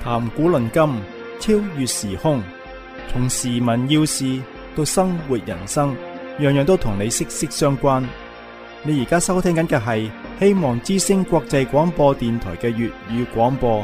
談古論今，超越時空，從時聞要事到生活人生，樣樣都同你息息相關。你而家收聽緊嘅係希望之聲國際廣播電台嘅粵語廣播。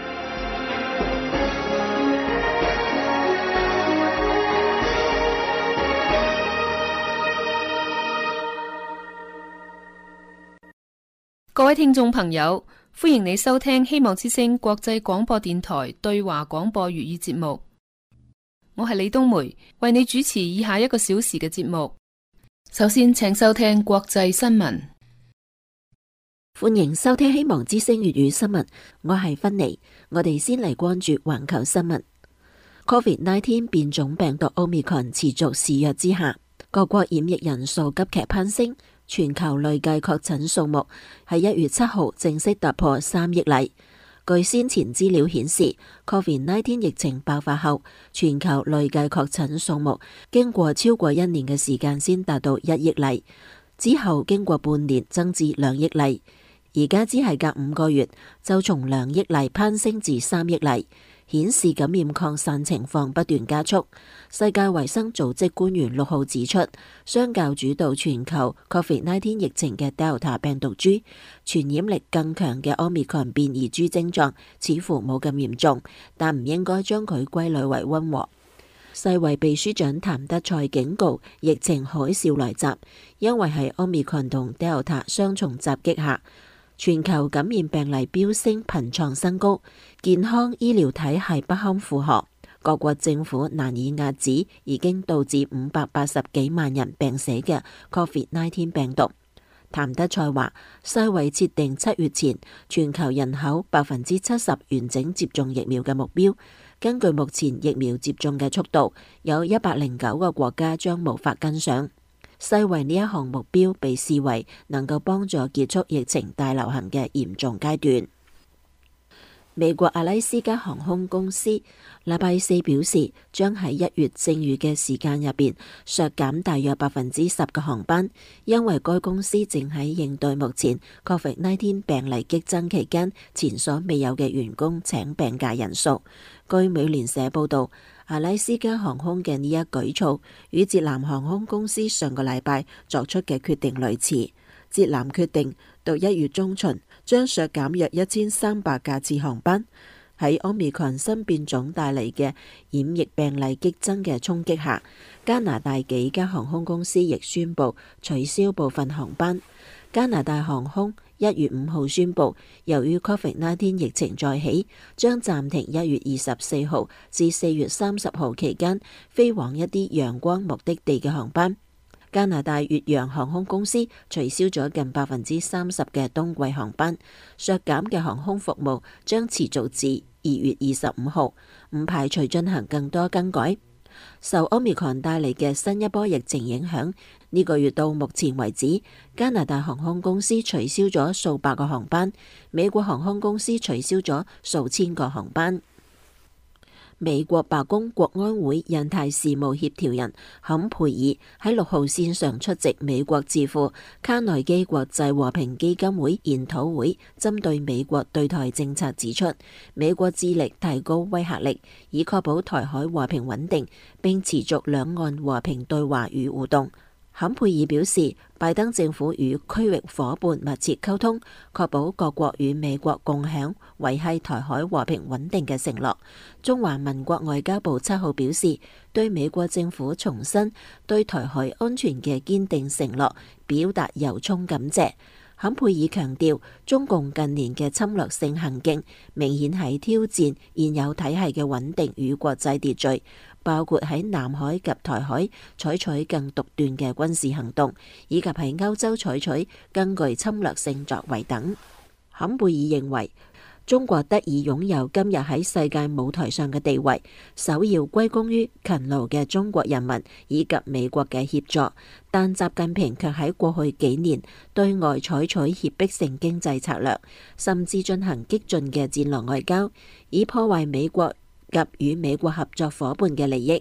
各位聽眾朋友，歡迎你收聽希望之聲國際廣播電台對華廣播粵語節目。我係李冬梅，為你主持以下1個小時嘅節目。首先，請收聽國際新聞。 歡迎收聽希望之聲粵語新聞，我係芬妮。我哋先嚟關注環球新聞。COVID-19 變種病毒 Omicron 持續肆虐之下，各國染疫人數急劇攀升。全球累計確診數目喺1月7號正式突破3億例。據先前資料顯示，COVID-19 疫情爆發後，全球累計確診數目經過超過1年嘅時間先達到1億例，之後經過半年增至2億例，而家只係隔5個月就從2億例攀升至3億例。顯示感染擴散情況不斷加速。世界衛生組織官員6號指出，相較主導全球 COVID-19 疫情嘅 Delta 病毒株，傳染力更強嘅 Omicron 變異株症狀似乎冇咁嚴重，但唔應該將佢歸類為溫和。世衛秘書長譚德塞警告，疫情海嘯來襲，因為喺 Omicron 同 Delta 雙重襲擊下，全球感染病例飆升，頻創新高，健康醫療體系不堪負荷，各國政府難以遏止已經導致580幾萬人病死嘅 COVID-19 病毒。譚德塞話，世衛設定7月前全球人口70%完整接種疫苗嘅目標，根據目前疫苗接種嘅速度，有109個國家將無法跟上。世衛呢一項目標被視為能夠幫助結束疫情大流行嘅嚴重階段。美國阿拉斯加航空公司禮拜四表示，將喺1月剩餘嘅時間入邊削減大約10%嘅航班，因為該公司正喺應對目前 COVID-19 病例激增期間前所未有嘅員工請病假人數。據美聯社報道，阿拉斯加航空嘅呢一舉措與捷藍航空公司上個禮拜作出嘅決定類似。捷藍決定到1月中旬將削減約1300架次航班。喺 Omicron 新變種帶嚟嘅染疫病例激增嘅衝擊下，加拿大幾家航空公司亦宣布取消部分航班。加拿大航空1月5號宣布，由於 COVID-19 疫情再起，將暫停1月24號至4月30號期間飛往一啲陽光目的地嘅航班。加拿大越洋航空公司取消咗近30%嘅冬季航班，削減嘅航空服務將持續至2月25號，唔排除進行更多更改。受 Omicron 帶嚟嘅新一波疫情影響，呢個月到目前為止，加拿大航空公司取消咗數百個航班，美國航空公司取消咗數千個航班。美國白宮國安會印太事務協調人坎培爾喺6號線上出席美國智庫卡內基國際和平基金會研討會，針對美國對台政策指出，美國致力提高威嚇力，以確保台海和平穩定，並持續兩岸和平對話與互動。坎培爾表示，拜登政府與區域夥伴密切溝通，確保各國與美國共享維繫台海和平穩定嘅承諾。中華民國外交部7號表示，對美國政府重申對台海安全嘅堅定承諾表達由衷感謝。坎培爾強調，中共近年嘅侵略性行徑明顯係挑戰現有體系嘅穩定與國際秩序，包括喺南海及台海採取更獨斷嘅軍事行動，以及喺歐洲採取更具侵略性作為等。坎培爾認為，中國得以擁有今日喺世界舞台上嘅地位，首要歸功於勤勞嘅中國人民以及美國嘅協助。但習近平卻喺過去幾年對外採取脅迫性經濟策略，甚至進行激進嘅戰略外交，以破壞美國及與美國合作夥伴嘅利益。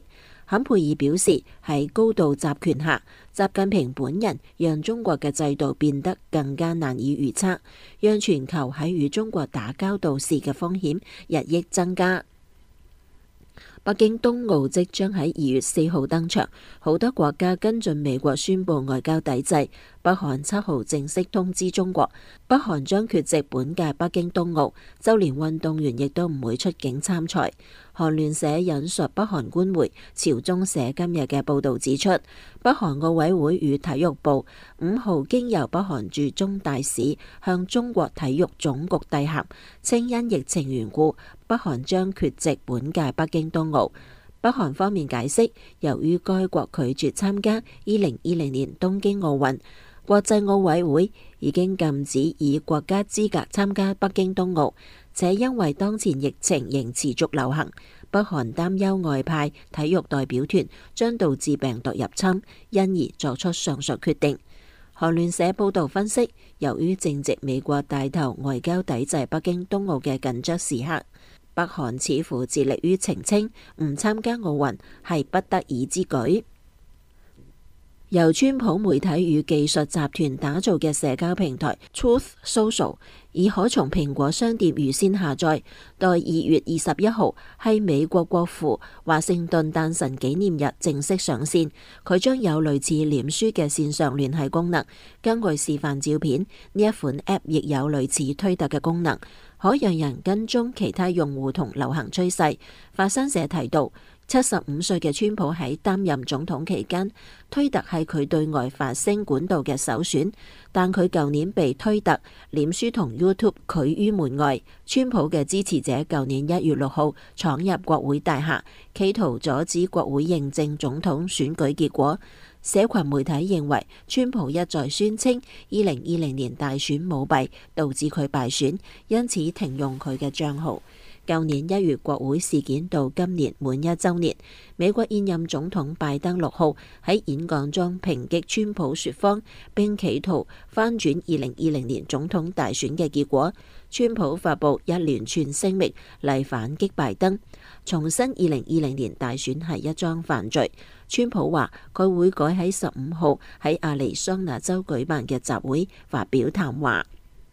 坎佩爾表示，喺高度集權下，習近平本人讓中國嘅制度變得更加難以預測，讓全球喺與中國打交道時嘅風險日益增加。北京冬奧即將喺2月4號登場，好多國家跟進美國宣布外交抵制。北韓7號正式通知中國，北韓將缺席本屆北京冬奧，就連運動員亦都唔會出境參賽。韓聯社引述北韓官媒朝中社今日嘅報導指出，北韓奧委會與體育部5號經由北韓駐中大使向中國體育總局遞函，稱因疫情緣故，北韓將缺席本屆北京冬奧。北韓方面解釋，由於該國拒絕參加2020年東京奧運，國際奧委會已經禁止以國家資格參加北京冬奧，且因為當前疫情仍持續流行，北韓擔憂外派體育代表團將導致病毒入侵，因而作出上述決定。韓聯社報導分析，由於正值美國帶頭外交抵制北京冬奧嘅緊張時刻，北韓似乎致力於澄清唔參加奧運係不得已之舉。由川普媒體與技術集團打造嘅社交平台 Truth Social 已可從蘋果商店預先下載，待2月21號係美國國父華盛頓誕辰紀念日正式上線。佢將有類似臉書嘅線上聯繫功能。根據示範照片，呢一款 App 亦有類似推特嘅功能，可讓人跟蹤其他用戶同流行趨勢。法新社提到，75歲嘅川普喺擔任總統期間，推特係佢對外發聲管道嘅首選，但佢舊年被推特、臉書同 YouTube 拒於門外。川普嘅支持者舊年1月6號闖入國會大廈，企圖阻止國會認證總統選舉結果。社群媒體認為，川普一再宣稱2020年大選舞弊，導致佢敗選，因此停用佢嘅帳號。舊年1月國會事件到今年滿1週年，美國現任總統拜登6號喺演講中抨擊川普說謊，並企圖翻轉2020年總統大選嘅結果。川普發布一連串聲明嚟反擊拜登，重申2020年大選係一樁犯罪。川普話佢會改喺15號喺亞利桑那州舉辦嘅集會發表談話。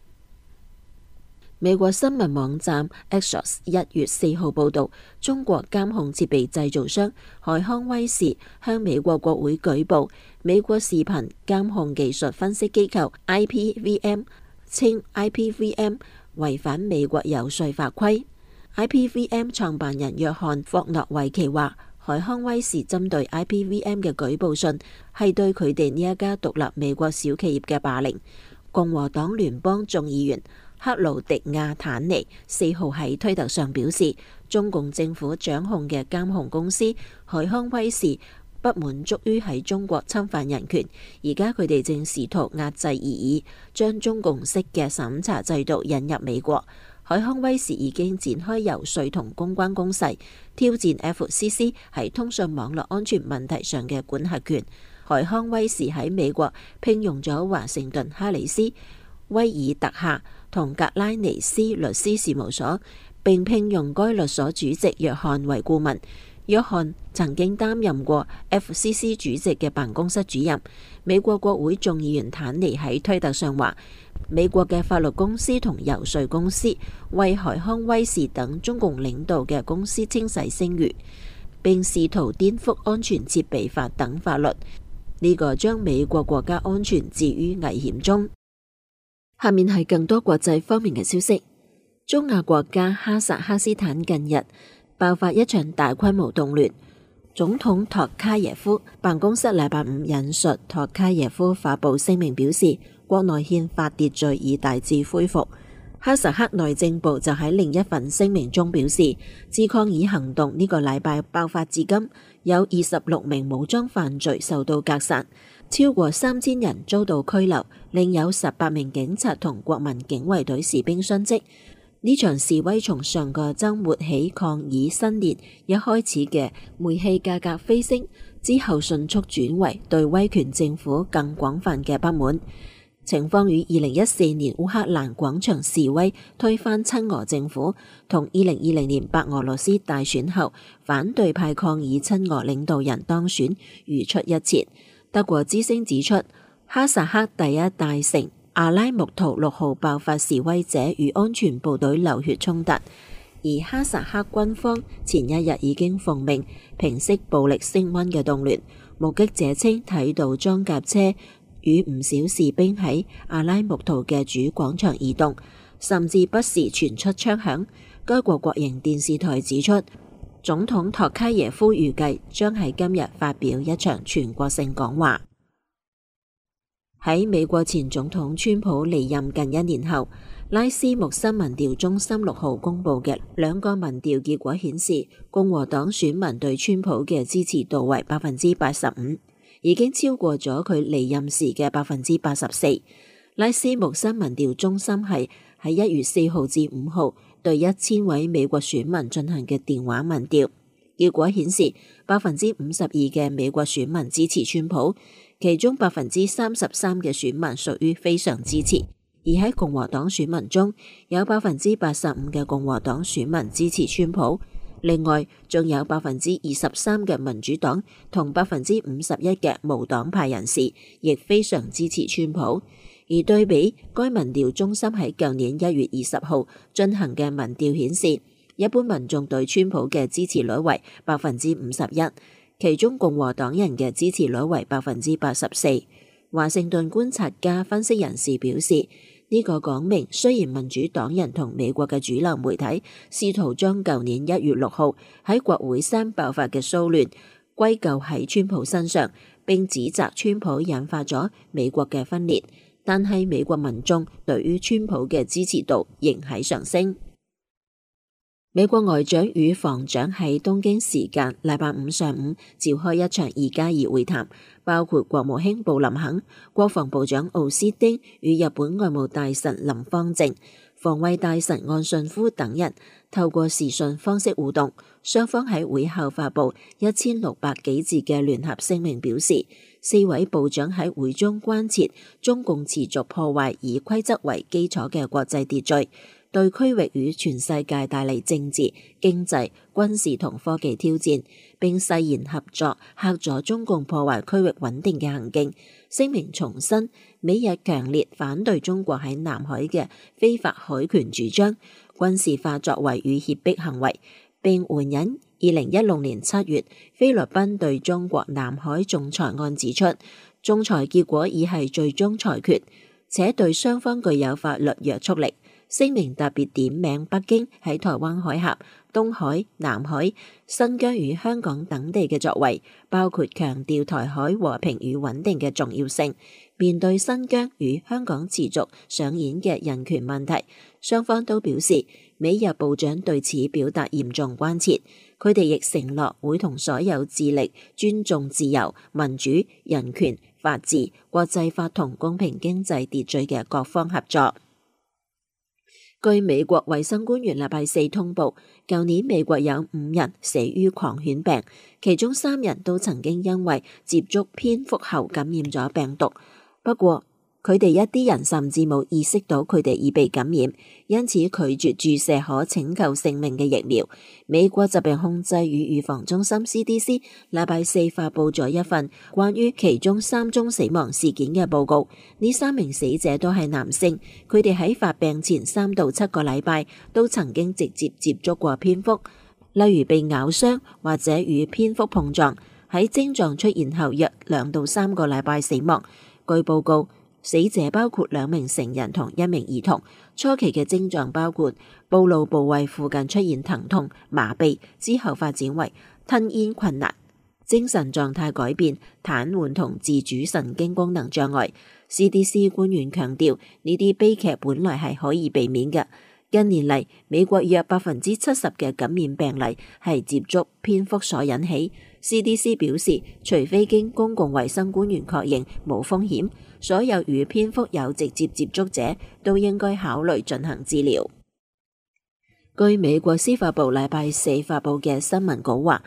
美國新聞網站 Axios 1月4號報導，中國監控設備製造商海康威視向美國國會舉報，美國視頻監控技術分析機構 IPVM 稱 IPVM 違反美國遊說法規。IPVM 創辦人約翰霍諾維奇話，海康威視針對 IPVM 嘅舉報信係對佢哋呢一家獨立美國小企業嘅霸凌。共和黨聯邦眾議員克魯迪亞坦尼4號喺推特上表示，中共政府掌控嘅監控公司海康威視不滿足於喺中國侵犯人權，而家佢哋正試圖壓制異議，將中共式嘅審查制度引入美國。海康威視已經展開遊說同公關攻勢，挑戰 FCC 喺通訊網絡安全問題上嘅管轄權。海康威視喺美國聘用咗華盛頓哈里斯、威爾特夏同格拉尼斯律師事務所，並聘用該律所主席約翰為顧問。約翰曾經擔任過 FCC 主席嘅辦公室主任。美國國會眾議員坦尼喺推特上話，美國嘅法律公司同遊說公司為海康威視等中共領導嘅公司清洗聲譽，並試圖顛覆安全設備法等法律。呢個將美國國家安全置於危險中。下面係更多國際方面嘅消息。中亞國家哈薩克斯坦近日爆發一場大規模動亂。總統托卡耶夫辦公室禮拜五引述托卡耶夫發布聲明表示，國內憲法秩序已大致恢復。哈薩克內政部就喺另一份聲明中表示，自抗議行動呢個禮拜爆發至今，有26名武裝犯罪受到格殺，超過3000人遭到拘留，另有18名警察同國民警衛隊士兵殉職。呢場示威從上個週末起抗議新年一開始嘅煤氣價格飛升，之後迅速轉為對威權政府更廣泛嘅不滿。 情況與2014年烏克蘭廣場示威推翻親俄政府，同2020年白俄羅斯大選後反對派抗議親俄領導人當選如出一轍。德國之聲指出，哈薩克第一大城阿拉木圖6號爆發示威者與安全部隊流血衝突，而哈薩克軍方前一日已經奉命平息暴力升溫嘅動亂。目擊者稱睇到裝甲車與唔少士兵喺阿拉木圖嘅主廣場移動，甚至不時傳出槍響。該國國營電視台指出，總統托卡耶夫預計將喺今日發表一場全國性講話。喺美國前總統川普離任近1年後，拉斯穆森民調中心6號公佈嘅2個民調結果顯示，共和黨選民對川普嘅支持度為85%，已經超過咗佢離任時嘅84%。拉斯穆森民調中心係喺1月4號至5號對1000位美國選民進行嘅電話民調，結果顯示52%嘅美國選民支持川普，其中33%嘅選民屬於非常支持。而喺共和黨選民中，有85%嘅共和黨選民支持川普，另外仲有23%嘅民主黨同51%嘅無黨派人士亦非常支持川普。而對比該民調中心喺舊年1月20號進行嘅民調顯示，一般民眾對川普嘅支持率為51%，其中共和黨人嘅支持率為84%。華盛頓觀察家分析人士表示，呢個講明雖然民主黨人同美國嘅主流媒體試圖將舊年1月6號喺國會山爆發嘅騷亂歸咎喺川普身上，並指責川普引發咗美國嘅分裂，但係美國民眾對於川普嘅支持度仍喺上升。美國外長與防長喺東京時間禮拜5上午召開一場2+2會談，包括國務卿布林肯、國防部長奧斯汀與日本外務大臣林芳正、防衛大臣岸信夫等人透過視訊方式互動。雙方喺會後發布1600幾字嘅聯合聲明，表示4位部長喺會中關切中共持續破壞以規則為基礎嘅國際秩序，對區域與全世界帶嚟政治、經濟、軍事同科技挑戰，並誓言合作嚇阻中共破壞區域穩定嘅行徑。聲明重申美日強烈反對中國喺南海嘅非法海權主張、軍事化作為與脅迫行為，並援引2016年7月菲律賓對中國南海仲裁案指出，仲裁結果已係最終裁決，且對雙方具有法律約束力。聲明特別點名北京喺台灣海峽、東海、南海、新疆與香港等地嘅作為，包括強調台海和平與穩定嘅重要性。面對新疆與香港持續上演嘅人權問題，雙方都表示美日部長對此表達嚴重關切。佢哋亦承諾會同所有致力尊重自由、民主、人權、法治、國際法同公平經濟秩序嘅各方合作。據美國衛生官員禮拜4通報，舊年美國有5人死於狂犬病，其中3人都曾經因為接觸蝙蝠後感染咗病毒。不過，佢哋一啲人甚至冇意識到佢哋已被感染，因此拒絕注射可拯救性命嘅疫苗。美國疾病控制與預防中心 CDC 禮拜4發佈咗一份關於其中3宗死亡事件嘅報告。呢3名死者都係男性，佢哋喺發病前3到7個禮拜都曾經直接接觸過蝙蝠，例如被咬傷或者與蝙蝠碰撞。喺症狀出現後約2到3個禮拜死亡。據報告，死者包括2名成人同1名兒童。初期嘅症狀包括暴露部位附近出現疼痛、麻痹，之後發展為吞嚥困難、精神狀態改變、癱瘓同自主神經功能障礙。CDC 官員強調，呢啲悲劇本來係可以避免嘅。近年嚟，美國約70%嘅感染病例係接觸蝙蝠所引起。CDC 表示，除非經公共衛生官員確認冇風險，所有與蝙蝠有直接接觸者都應該考慮進行治療。據美國司法部禮拜4發佈嘅新聞稿話，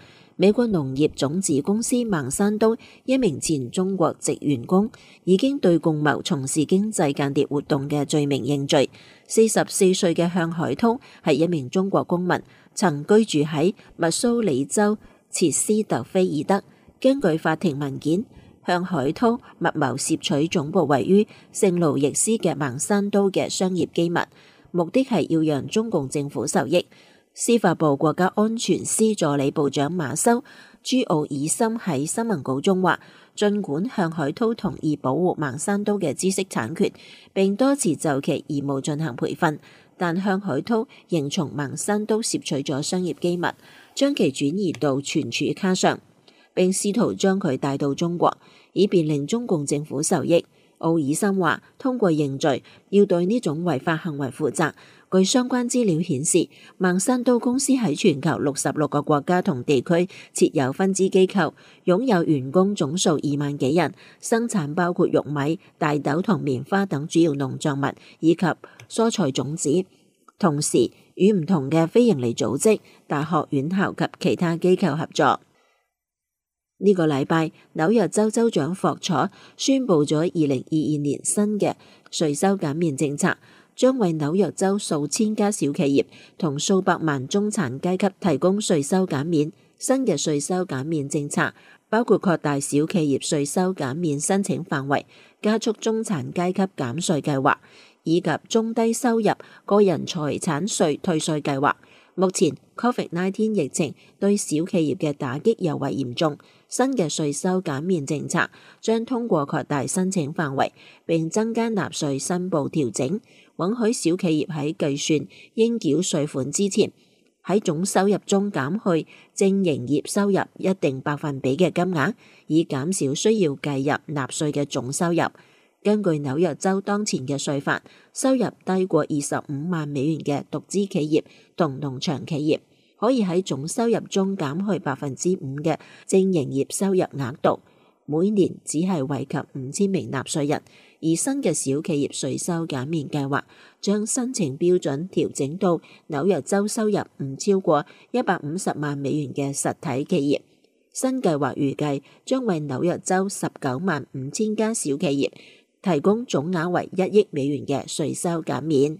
美國農業種子公司孟山都一名前中國籍員工已經對共謀從事經濟間諜活動嘅罪名認罪。44歲嘅向海濤係一名中國公民，曾居住喺密蘇里州切斯特菲爾德。根據法庭文件，向海濤密謀竊取總部位於聖路易斯嘅孟山都嘅商業機密，目的係要讓中共政府受益。司法部國家安全司助理部長馬修朱奧爾森喺新聞稿中話，儘管向海濤同意保護孟山都嘅知識產權，並多次就其義務進行培訓，但向海濤仍從孟山都竊取咗商業機密，將其轉移到存儲卡上，並試圖將佢帶到中國，以便令中共政府受益。奧爾森話，通過認罪要對呢種違法行為負責。據相關資料顯示，孟山都公司喺全球66個國家同地區設有分支機構，擁有員工總數2萬幾人，生產包括玉米、大豆同棉花等主要農作物以及蔬菜種子。同時，與唔同嘅非營利組織、大學院校及其他機構合作。呢個禮拜，紐約州州長霍楚宣布咗2022年新嘅稅收減免政策，將為紐約州數千家小企業同數百萬中產階級提供稅收減免。新嘅稅收減免政策包括擴大小企業稅收減免申請範圍、加速中產階級減稅計劃，以及中低收入個人財產稅退稅計劃。目前 COVID-19 疫情對小企業嘅打擊尤為嚴重，新嘅稅收減免政策將通過擴大申請範圍並增加納稅申報調整，允許小企業喺計算應繳稅款之前，喺總收入中減去正營業收入一定百分比嘅金額，以減少需要計入納稅嘅總收入。根據紐約州當前嘅稅法，收入低過25萬美元嘅獨資企業同農場企業，可以喺總收入中減去5%嘅正營業收入額度，每年只係惠及5000名納稅人。而新嘅小企業稅收減免計劃將申請標準調整到紐約州收入唔超過150萬美元嘅實體企業。新計劃預計將為紐約州19萬5千家小企業提供總額為1億美元嘅稅收減免。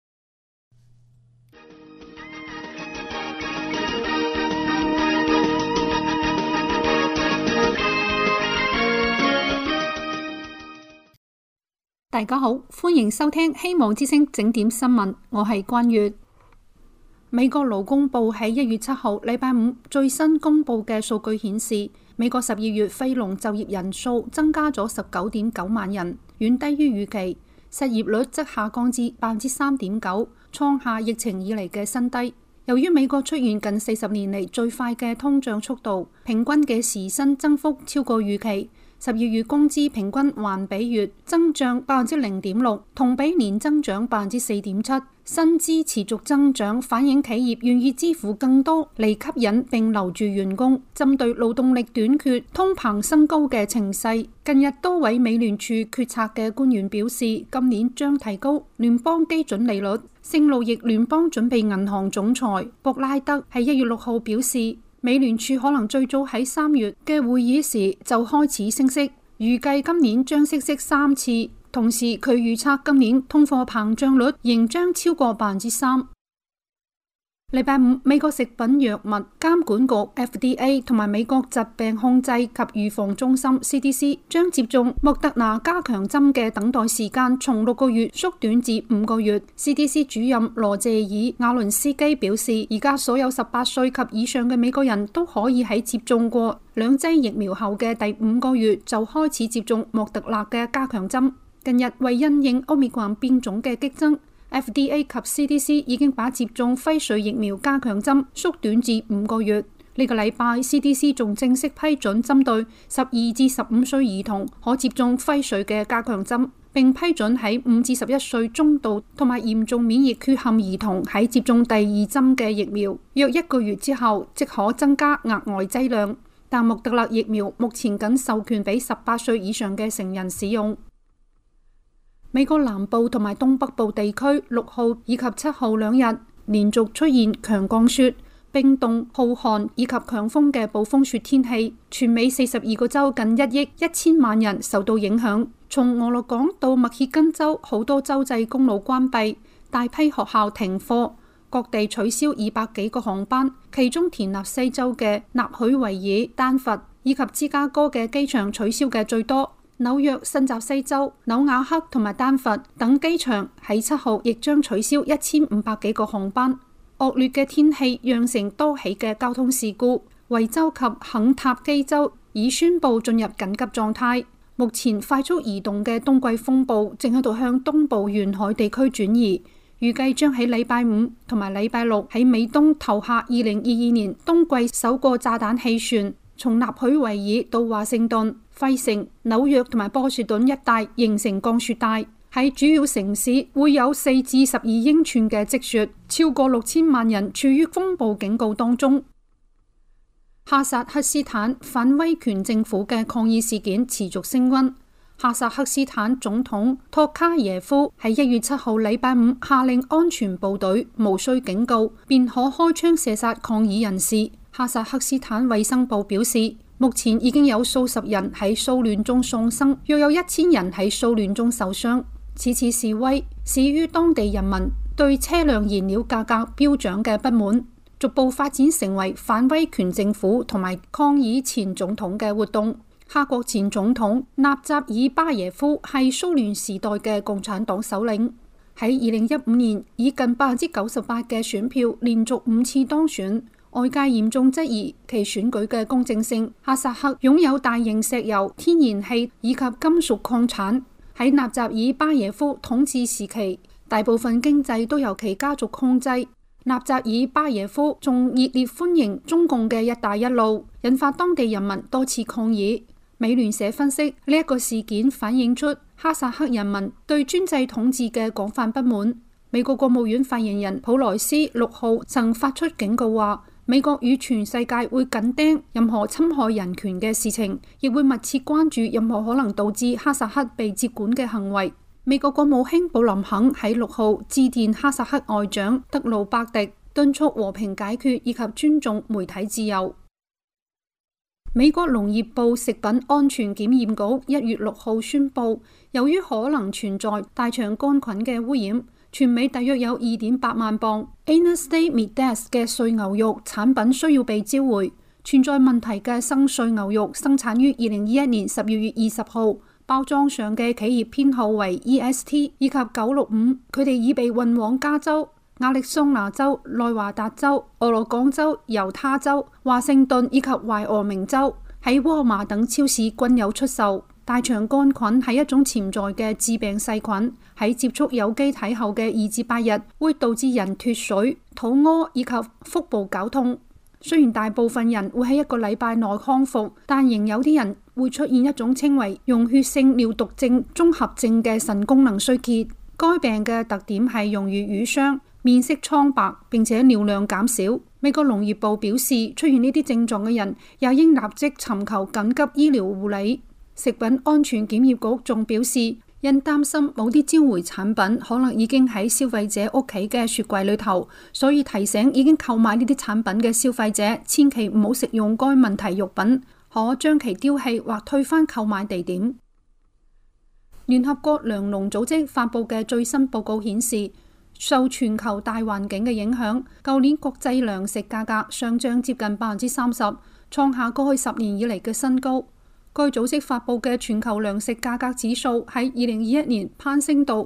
大家好，歡迎收聽希望之聲整點新聞，我係關月。美國勞工部喺1月7號禮拜五最新公布嘅數據顯示，美國12月非農就業人數增加咗19.9萬人，遠低於預期，失業率則下降至3.9%，創下疫情以嚟嘅新低。由於美國出現近40年嚟最快嘅通脹速度，平均嘅時薪增幅超過預期。12月工資平均環比月增長0.6%，同比年增長4.7%。薪資持續增長，反映企業願意支付更多嚟吸引並留住員工。針對勞動力短缺、通膨升高嘅情勢，近日多位美聯儲決策嘅官員表示，今年將提高聯邦基準利率。聖路易聯邦準備銀行總裁博拉德喺1月6號表示，美聯儲可能最早喺3月嘅會議時就開始升息，預計今年將息3次。同時，佢預測今年通貨膨脹率仍將超過3%。禮拜五，美國食品藥物監管局 FDA 同埋美國疾病控制及預防中心 CDC 將接種莫德納加強針嘅等待時間從6個月縮短至5個月。CDC 主任羅謝爾亞倫斯基表示，而家所有18歲及以上嘅美國人都可以喺接種過2劑疫苗後嘅第5個月就開始接種莫德納嘅加強針。近日為因應 Omicron 變種嘅激增，FDA 及 CDC 已經把接種輝瑞疫苗加強針縮短至5個月。呢個禮拜 CDC 仲正式批准針對12至15歲兒童可接種輝瑞嘅加強針，並批准喺5至11歲中度同埋嚴重免疫缺陷兒童喺接種第2針嘅疫苗，約1個月之後即可增加額外劑量。但莫德納疫苗目前僅授權俾18歲以上嘅成人使用。美國南部同埋東北部地區6號以及7號2日連續出現強降雪， 冰凍、酷寒以及強風嘅暴風雪天氣，全美42個州近1億1000萬人受到影響。從俄勒岡到密歇根州，好多州際公路關閉，大批學校停課，各地取消200幾個航班，其中田納西州嘅納許維爾、丹佛以及芝加哥嘅機場取消嘅最多。紐約、新澤西州、紐瓦克同埋丹佛等機場喺7號亦將取消1500幾個航班。惡劣嘅天氣釀成多起嘅交通事故，維州及肯塔基州已宣布進入緊急狀態。目前快速移動嘅冬季風暴正喺度向東部沿海地區轉移，預計將喺禮拜5同埋禮拜6喺美東投下2022年冬季首個炸彈氣旋，從納許維爾到華盛頓、費城、紐約同埋波士頓一帶形成降雪帶。喺主要城市會有4至12英寸嘅積雪，超過6000萬人處於風暴警告當中。哈薩克斯坦反威權政府嘅抗議事件持續升溫。哈薩克斯坦總統托卡耶夫喺1月7號禮拜5下令安全部隊無需警告便可開槍射殺抗議人士。哈薩克斯坦衛生部表示，目前已經有數十人喺騷亂中喪生，約有1000人喺騷亂中受傷。此次示威始於當地人民對車輛燃料價格飆漲嘅不滿，逐步發展成為反威權政府同埋抗議前總統嘅活動。哈國前總統納扎爾巴耶夫係騷亂時代嘅共產黨首領，喺2015年以近98%嘅選票連續5次當選，外界嚴重質疑其選舉嘅公正性。哈薩克擁有大型石油、天然氣以及金屬礦產。喺納扎爾巴耶夫統治時期，大部分經濟都由其家族控制。納扎爾巴耶夫仲熱烈歡迎中共嘅一帶一路，引發當地人民多次抗議。美聯社分析，呢一個事件反映出哈薩克人民對專制統治嘅廣泛不滿。美國國務院發言人普萊斯6號曾發出警告話，美國與全世界會緊盯任何侵害人權嘅事情，亦會密切關注任何可能導致哈薩克被接管嘅行為。美國國務卿布林肯喺6號致電哈薩克外長德魯伯迪，敦促和平解決以及尊重媒體自由。美國農業部食品安全檢驗局1月6號宣布，由於可能存在大腸桿菌嘅污染，全美大約有2.8萬磅 Interstate Middays 嘅碎牛肉產品需要被召回。存在問題嘅生碎牛肉生產於2021年12月20號，包裝上嘅企業編號為 EST 以及965，佢哋已被運往加州、亞利桑那州、內華達州、俄勒岡州、猶他州、華盛頓以及懷俄明州，喺沃爾瑪等超市均有出售。大腸桿菌係一種潛在嘅致病細菌，喺接觸有機體後嘅2至8日會導致人脫水、肚屙以及腹部絞痛。雖然大部分人會喺1個禮拜內康復，但仍有啲人會出現一種稱為溶血性尿毒症綜合症嘅腎功能衰竭。該病嘅特點係容易瘀傷、面色蒼白，並且尿量減少。美國農業部表示，出現呢啲症狀嘅人也應立即尋求緊急醫療護理。食品安全檢驗局仲表示，因擔心某啲召回產品可能已經喺消費者屋企嘅雪櫃裏頭，所以提醒已經購買呢啲產品嘅消費者，千祈唔好食用該問題肉品，可將其丟棄或退返購買地點。聯合國糧農組織發佈嘅最新報告顯示，受全球大環境嘅影響，舊年國際糧食價格上漲接近30%，創下過去10年以嚟嘅新高。該組織發佈嘅全球糧食價格指數喺2021年攀升到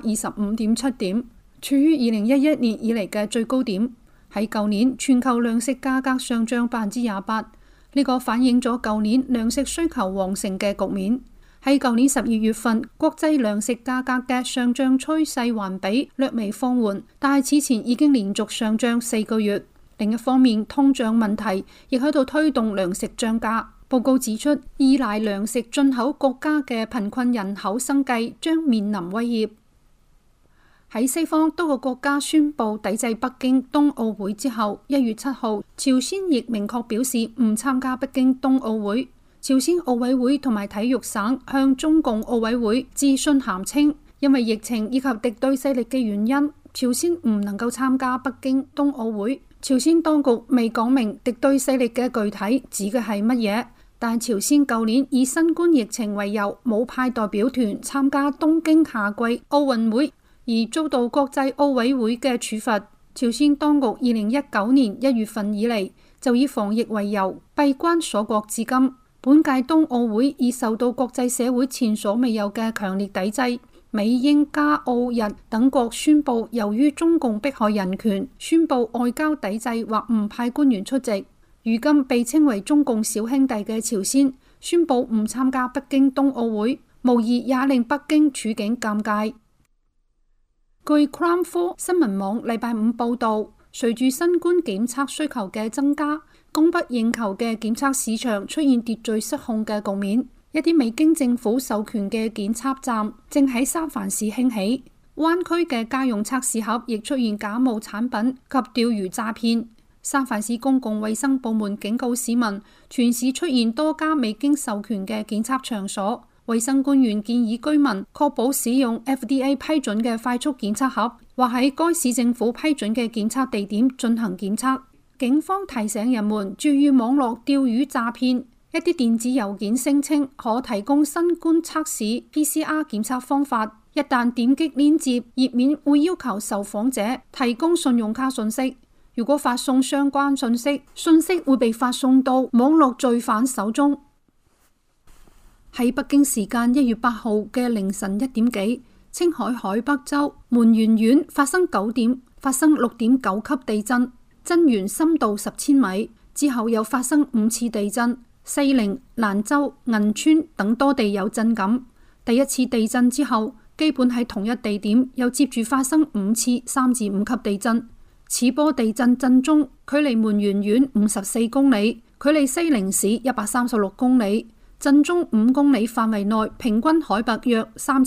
125.7點，處於2011年以嚟嘅最高點。喺舊年，全球糧食價格上漲28%，呢個反映咗舊年糧食需求旺盛嘅局面。喺舊年12月份，國際糧食價格嘅上漲趨勢環比略微放緩，但係此前已經連續上漲4個月。另一方面，通脹問題亦喺度推動糧食漲價。報告指出，依賴糧食進口國家嘅貧困人口生計將面臨威脅。喺西方多個國家宣布抵制北京冬奧會之後，1月7號，朝鮮亦明確表示唔參加北京冬奧會。朝鮮奧委會同埋體育省向中共奧委會致信函稱，因為疫情以及敵對勢力嘅原因，朝鮮唔能夠參加北京冬奧會。 朝鮮當局未講明敵對勢力嘅具體指嘅係乜嘢，但朝鮮舊年以新冠疫情為由冇派代表團參加東京夏季奧運會，而遭到國際奧委會嘅處罰。朝鮮當局2019年1月份以嚟就以防疫為由閉關鎖國至今。本屆冬奧會已受到國際社會前所未有嘅強烈抵制。美英加澳日等國宣布，由於中共迫害人權，宣布外交抵制或唔派官員出席。如今被稱為中共小兄弟嘅朝鮮宣布唔參加北京冬奧會，無疑也令北京處境尷尬。據 Crime 4新聞網禮拜五報道，隨住新冠檢測需求嘅增加，供不應求嘅檢測市場出現秩序失控嘅局面。一啲未經政府授權嘅檢測站正喺三藩市興起，灣區嘅家用測試盒亦出現假冒產品及釣魚詐騙。三藩市公共衛生部門警告市民，全市出現多家未經授權嘅檢測場所。衛生官員建議居民確保使用 FDA 批准嘅快速檢測盒，或喺該市政府批准嘅檢測地點進行檢測。警方提醒人們注意網絡釣魚詐騙。一啲電子郵件聲稱可提供新冠測試 PCR 檢測方法，一旦點擊鏈接，頁面會要求受訪者提供信用卡信息。如果發送相關信息，信息會被發送到網絡罪犯手中。喺北京時間1月8號嘅凌晨1點幾，青海海北州門源縣發生6.9級地震，震源深度10千米，之後又發生5次地震。西寧、蘭州、銀川等多地有震感。第一次地震之後，基本喺同一地點又接住發生5次3至5級地震。此波地震震中距離門源縣54公里，距離西寧市136公里。震中5公里範圍內平均海拔約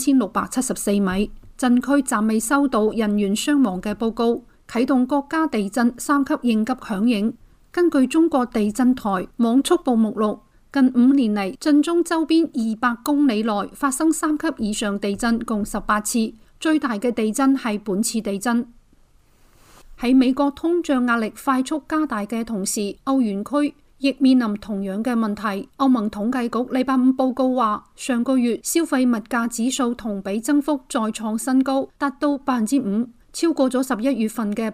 3674米。震區暫未收到人員傷亡嘅報告，啟動國家地震3級應急響應。根據中國地震台網速報目錄，近5年嚟，震中周邊200公里內發生3級以上地震共18次，最大嘅地震係本次地震。喺美國通脹壓力快速加大嘅同時，歐元區亦面臨同樣嘅問題。歐盟統計局禮拜五報告話，上個月消費物價指數同比增幅再創新高，達到5%，超過咗11月份嘅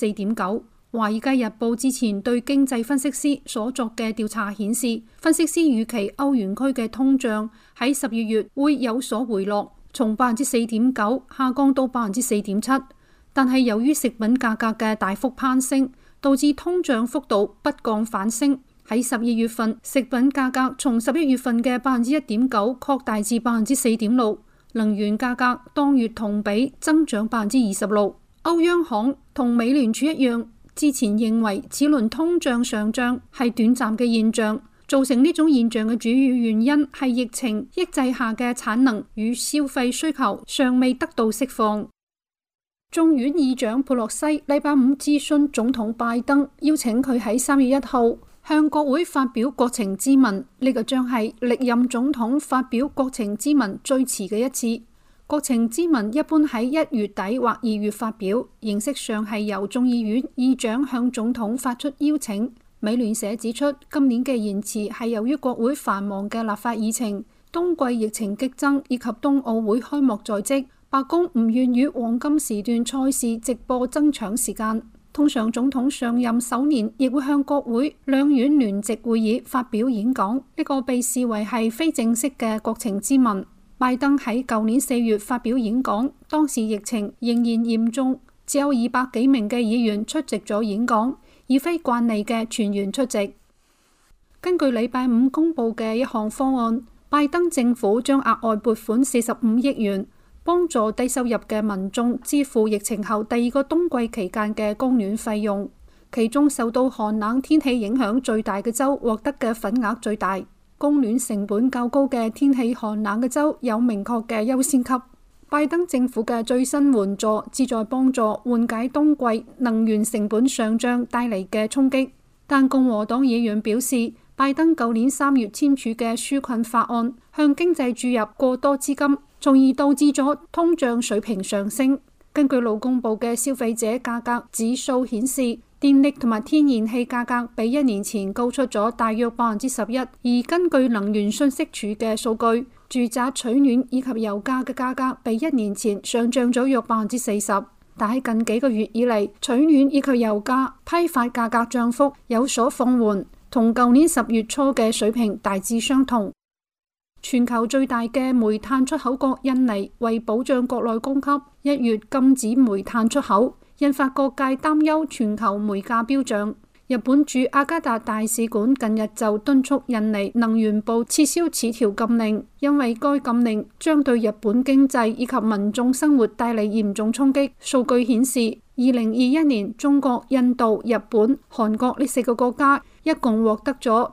4.9%。《華爾街日報》之前對經濟分析師所作嘅調查顯示，分析師預期歐元區嘅通脹喺12月會有所回落，從4.9%下降到4.7%。但係由於食品價格嘅大幅攀升，導致通脹幅度不降反升。喺12月份，食品價格從11月份嘅1.9%擴大至4.6%。能源價格當月同比增長26%。歐央行同美聯儲一樣，之前認為此輪通脹上漲係短暫嘅現象，造成呢種現象嘅主要原因係疫情抑制下嘅產能與消費需求尚未得到釋放。眾院議長佩洛西禮拜五諮詢總統拜登，邀請佢喺3月1號向國會發表國情咨文，呢個將係歷任總統發表國情咨文最遲嘅一次。國情咨文一般喺1月底或2月發表，形式上係由眾議院議長向總統發出邀請。美聯社指出，今年嘅延遲係由於國會繁忙嘅立法議程、冬季疫情激增以及冬奧會開幕在即，白宮唔願與黃金時段賽事直播爭搶時間。通常總統上任首年亦會向國會兩院聯席會議發表演講，呢個被視為係非正式嘅國情咨文。拜登喺舊年4月發表演講，當時疫情仍然嚴重，只有200幾名嘅議員出席咗演講，而非慣例嘅全員出席。根據禮拜五公布嘅一項方案，拜登政府將額外撥款45億元，幫助低收入嘅民眾支付疫情後第2個冬季期間嘅供暖費用。其中受到寒冷天氣影響最大嘅州獲得嘅份額最大。供暖成本較高嘅天氣寒冷嘅州有明確嘅優先級。拜登政府嘅最新援助旨在幫助緩解冬季能源成本上漲帶嚟嘅衝擊，但共和黨議員表示，拜登舊年3月簽署嘅紓困法案向經濟注入過多資金，從而導致咗通脹水平上升。根據勞工部嘅消費者價格指數顯示， 電力同埋天然氣價格比1年前高出咗大約11%，而根據能源信息署嘅數據，住宅取暖以及油價嘅價格比1年前上漲咗約40%。但喺近幾個月以嚟，取暖以及油價批發價格漲幅有所放緩，同舊年10月初嘅水平大致相同。全球最大嘅煤炭出口國印尼為保障國內供給，1月禁止煤炭出口，引發各界擔憂全球煤價飆漲。日本駐雅加達大使館近日就敦促印尼能源部撤銷此條禁令，因為該禁令將對日本經濟以及民眾生活帶嚟嚴重衝擊。數據顯示，2021年中國、印度、日本、韓國呢4個國家一共獲得咗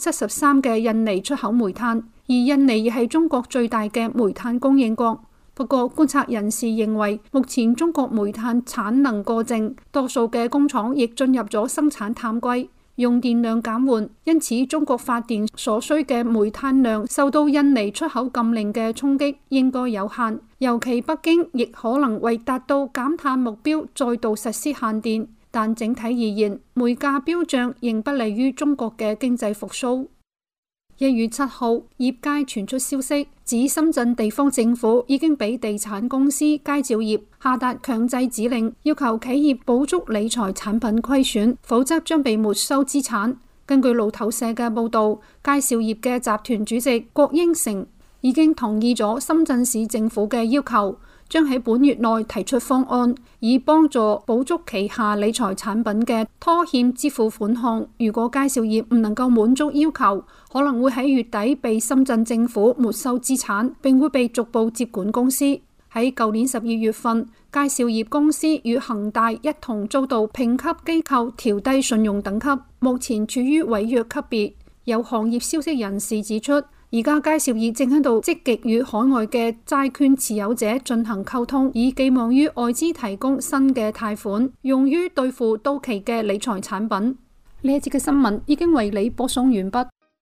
73%嘅印尼出口煤炭，而印尼亦係中國最大嘅煤炭供應國。不過，觀察人士認為，目前中國煤炭產能過剩，多數嘅工廠亦進入咗生產淡季，用電量減緩，因此中國發電所需嘅煤炭量受到印尼出口禁令嘅衝擊應該有限。尤其北京亦可能為達到減碳目標，再度實施限電。但整體而言，煤價飆漲仍不利於中國嘅經濟復甦。1月7號，業界傳出消息，指深圳地方政府已經俾地產公司佳兆業下達強制指令，要求企業補足理財產品虧損，否則將被沒收資產。根據路透社嘅報導，佳兆業嘅集團主席郭英成已經同意咗深圳市政府嘅要求，將喺本月內提出方案，以幫助補足旗下理財產品嘅拖欠支付款項。如果佳兆業唔能夠滿足要求，可能會喺月底被深圳政府沒收資產，並會被逐步接管公司。喺舊年12月份，佳兆業公司與恒大一同遭到評級機構調低信用等級，目前處於違約級別。有行業消息人士指出，而家佳兆業正喺度積極與海外嘅債券持有者進行溝通，以寄望於外資提供新嘅貸款，用於兌付到期嘅理財產品。呢一節嘅新聞已經為你播送完畢。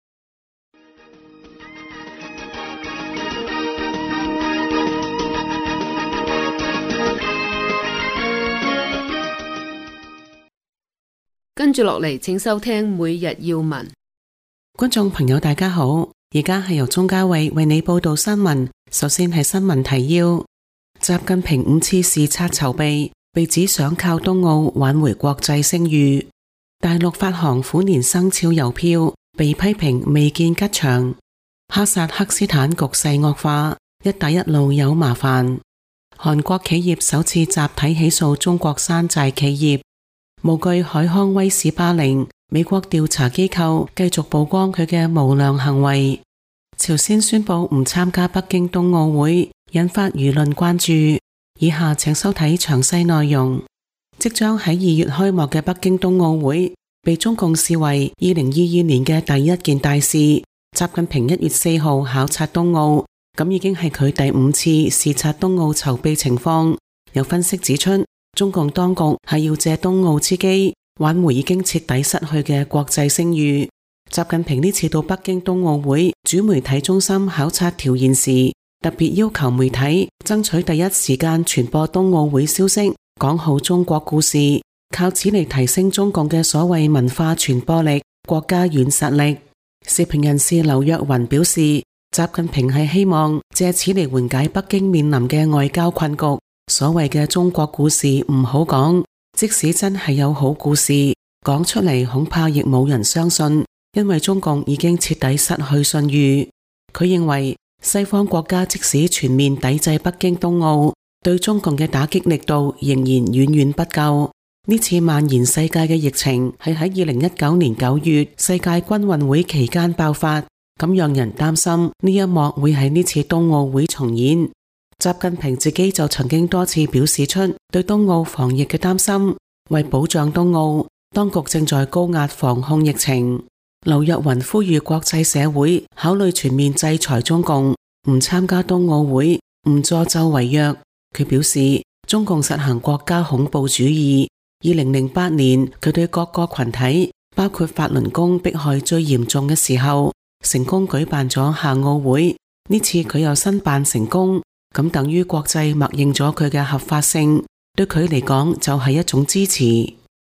跟住落嚟，請收聽每日要聞。 觀眾朋友大家好，而家係由鍾嘉慧為你報道新聞。首先係新聞提要：習近平5次視察籌備，被指想靠冬奧挽回國際聲譽。大陸發行虎年生肖郵票，被批評未見吉祥。哈薩克斯坦局勢惡化，一帶一路有麻煩。韓國企業首次集體起訴中國山寨企業。無懼海康威視霸凌，美國調查機構繼續曝光佢嘅無良行為。朝鮮宣布唔參加北京冬奧會，引發輿論關注。以下請收睇詳細內容。即將喺2月開幕嘅北京冬奧會，被中共視為2022年嘅第一件大事。習近平1月4號考察冬奧，咁已經係佢第5次視察冬奧籌備情況。有分析指出，中共當局係要借冬奧之機挽回已經徹底失去嘅國際聲譽。習近平呢次到北京冬奧會主媒體中心考察調研時，特別要求媒體爭取第一時間傳播冬奧會消息，講好中國故事，靠此嚟提升中共嘅所謂文化傳播力、國家軟實力。時評人士劉若雲表示，習近平係希望借此嚟緩解北京面臨嘅外交困局。所謂嘅中國故事唔好講，即使真係有好故事，講出嚟恐怕亦冇人相信，因為中共已經徹底失去信譽。佢認為西方國家即使全面抵制北京冬奧，對中共嘅打擊力度仍然遠遠不夠。呢次蔓延世界嘅疫情係喺2019年9月世界軍運會期間爆發，咁讓人擔心呢一幕會喺呢次冬奧會重演。習近平自己就曾經多次表示出對冬奧防疫嘅擔心，為保障冬奧，當局正在高壓防控疫情。劉若雲呼籲國際社會考慮全面制裁中共，唔參加冬奧會，唔助紂為虐。佢表示，中共實行國家恐怖主義。2008年，佢對各個群體，包括法輪功迫害最嚴重嘅時候，成功舉辦咗夏奧會。呢次佢又申辦成功。咁等於國際默認咗佢嘅合法性，對佢嚟講就係一種支持。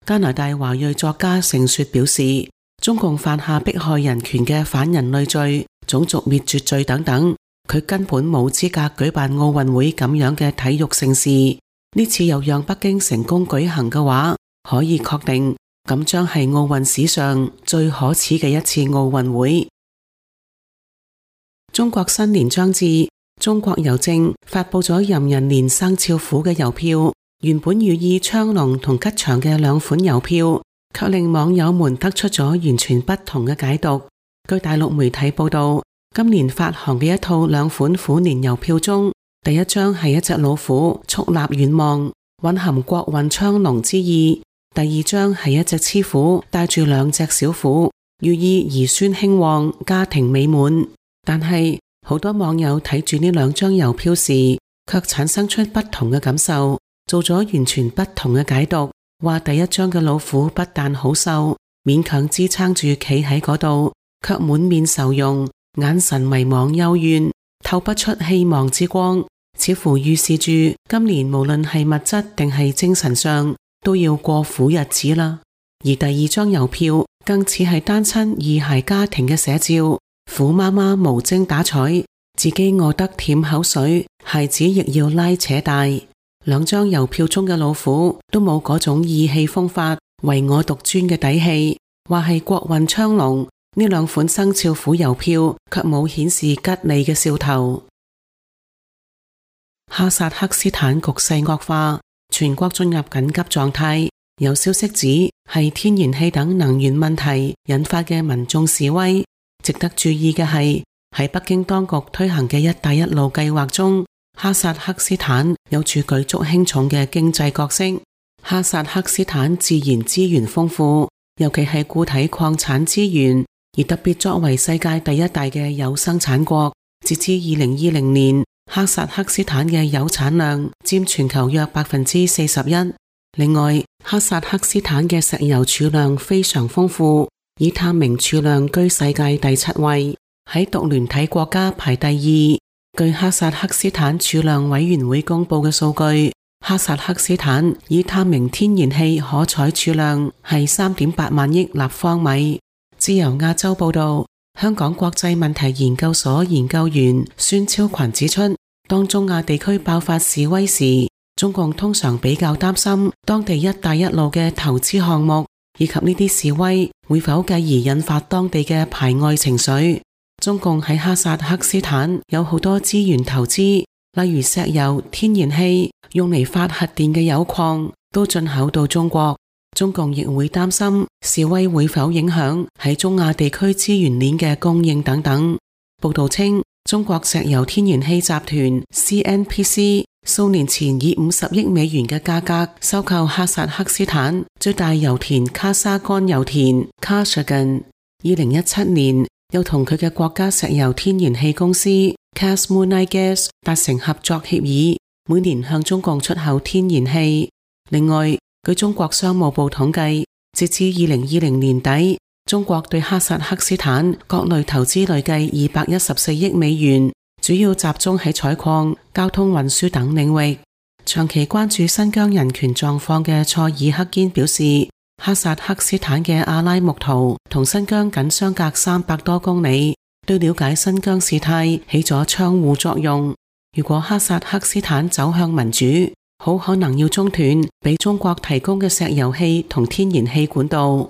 加拿大華裔作家盛雪表示，中共犯下迫害人權嘅反人類罪、種族滅絕罪等等，佢根本冇資格舉辦奧運會咁樣嘅體育盛事。呢次又讓北京成功舉行嘅話，可以確定咁將係奧運史上最可恥嘅一次奧運會。中國新年將至，中國郵政發佈咗壬寅年生肖虎嘅郵票，原本寓意昌隆同吉祥嘅兩款郵票，卻令網友們得出咗完全不同嘅解讀。據大陸媒體報道，今年發行嘅一套兩款虎年郵票中，第一張係一隻老虎矗立遠望，蘊含國運昌隆之意；第二張係一隻雌虎帶住兩隻小虎，寓意兒孫興旺、家庭美滿。但係好多網友睇住呢兩張郵票時，卻產生出不同嘅感受，做咗完全不同嘅解讀。話第一張嘅老虎不但好瘦，勉強支撐住企喺嗰度，卻滿面愁容，眼神迷惘幽怨，透不出希望之光，似乎預示住今年無論係物質定係精神上都要過苦日子啦。而第二張郵票更似係單親二孩家庭嘅寫照，虎媽媽無精打采，自己餓得舔口水，孩子亦要拉扯大。兩張郵票中嘅老虎都冇嗰種意氣風發、唯我獨尊嘅底氣，話係國運昌隆。呢兩款生肖虎郵票卻冇顯示吉利嘅兆頭。哈薩克斯坦局勢惡化，全國進入緊急狀態。有消息指係天然氣等能源問題引發嘅民眾示威。值得注意嘅係，喺北京當局推行嘅一帶一路計劃中，哈薩克斯坦有住舉足輕重嘅經濟角色。哈薩克斯坦自然資源豐富，尤其係固體礦產資源，而特別作為世界第一大嘅鈾生產國，截至2020年，哈薩克斯坦嘅鈾產量佔全球約41%。另外，哈薩克斯坦嘅石油儲量非常豐富，以探明儲量居世界第7位，喺獨聯體國家排第2。據哈薩克斯坦儲量委員會公布嘅數據，哈薩克斯坦以探明天然氣可採儲量係3.8萬億立方米。自由亞洲報道，香港國際問題研究所研究員孫超群指出，當中亞地區爆發示威時，中共通常比較擔心當地一帶一路嘅投資項目，以及呢啲示威會否繼而引發當地嘅排外情緒。中共喺哈薩克斯坦有好多資源投資，例如石油、天然氣、用嚟發核電嘅鈾礦都進口到中國。中共亦會擔心示威會否影響喺中亞地區資源鏈嘅供應等等。報道稱，中國石油天然氣集團 CNPC 數年前以50億美元嘅價格收購哈薩克斯坦最大油田卡沙干油田 Kashagan。2017年又同佢嘅國家石油天然氣公司 Kasmunaygas 達成合作協議，每年向中共出口天然氣。另外，據中國商務部統計，截至2020年底，中國對哈薩克斯坦各類投資累計214億美元，主要集中喺採礦、交通運輸等領域。長期關注新疆人權狀況嘅塞爾克堅表示，哈薩克斯坦嘅阿拉木圖同新疆僅相隔300多公里，對了解新疆事態起咗窗戶作用。如果哈薩克斯坦走向民主，好可能要中斷俾中國提供嘅石油氣同天然氣管道。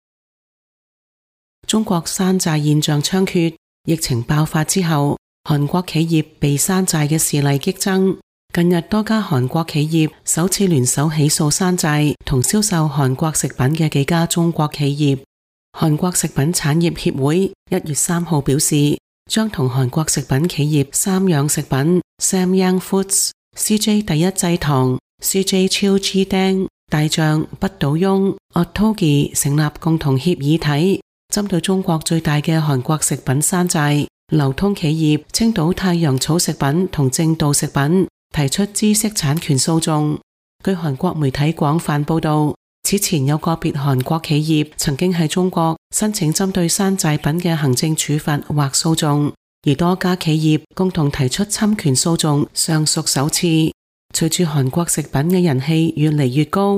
中國山寨現象猖獗，疫情爆發之後，韓國企業被山寨嘅事例激增。近日多家韓國企業首次聯手起訴山寨同銷售韓國食品嘅幾家中國企業。韓國食品產業協會1月3號表示，將同韓國食品企業三養食品 Samyang Foods、CJ 第一製糖、CJ Children、大象、不倒翁、Ottogi 成立共同協議體，針對中國最大嘅韓國食品山寨流通企業青島太陽草食品同正道食品提出知識產權訴訟。據韓國媒體廣泛報道，此前有個別韓國企業曾經喺中國申請針對山寨品嘅行政處罰或訴訟，而多家企業共同提出侵權訴訟，尚屬首次。隨住韓國食品嘅人氣越嚟越高，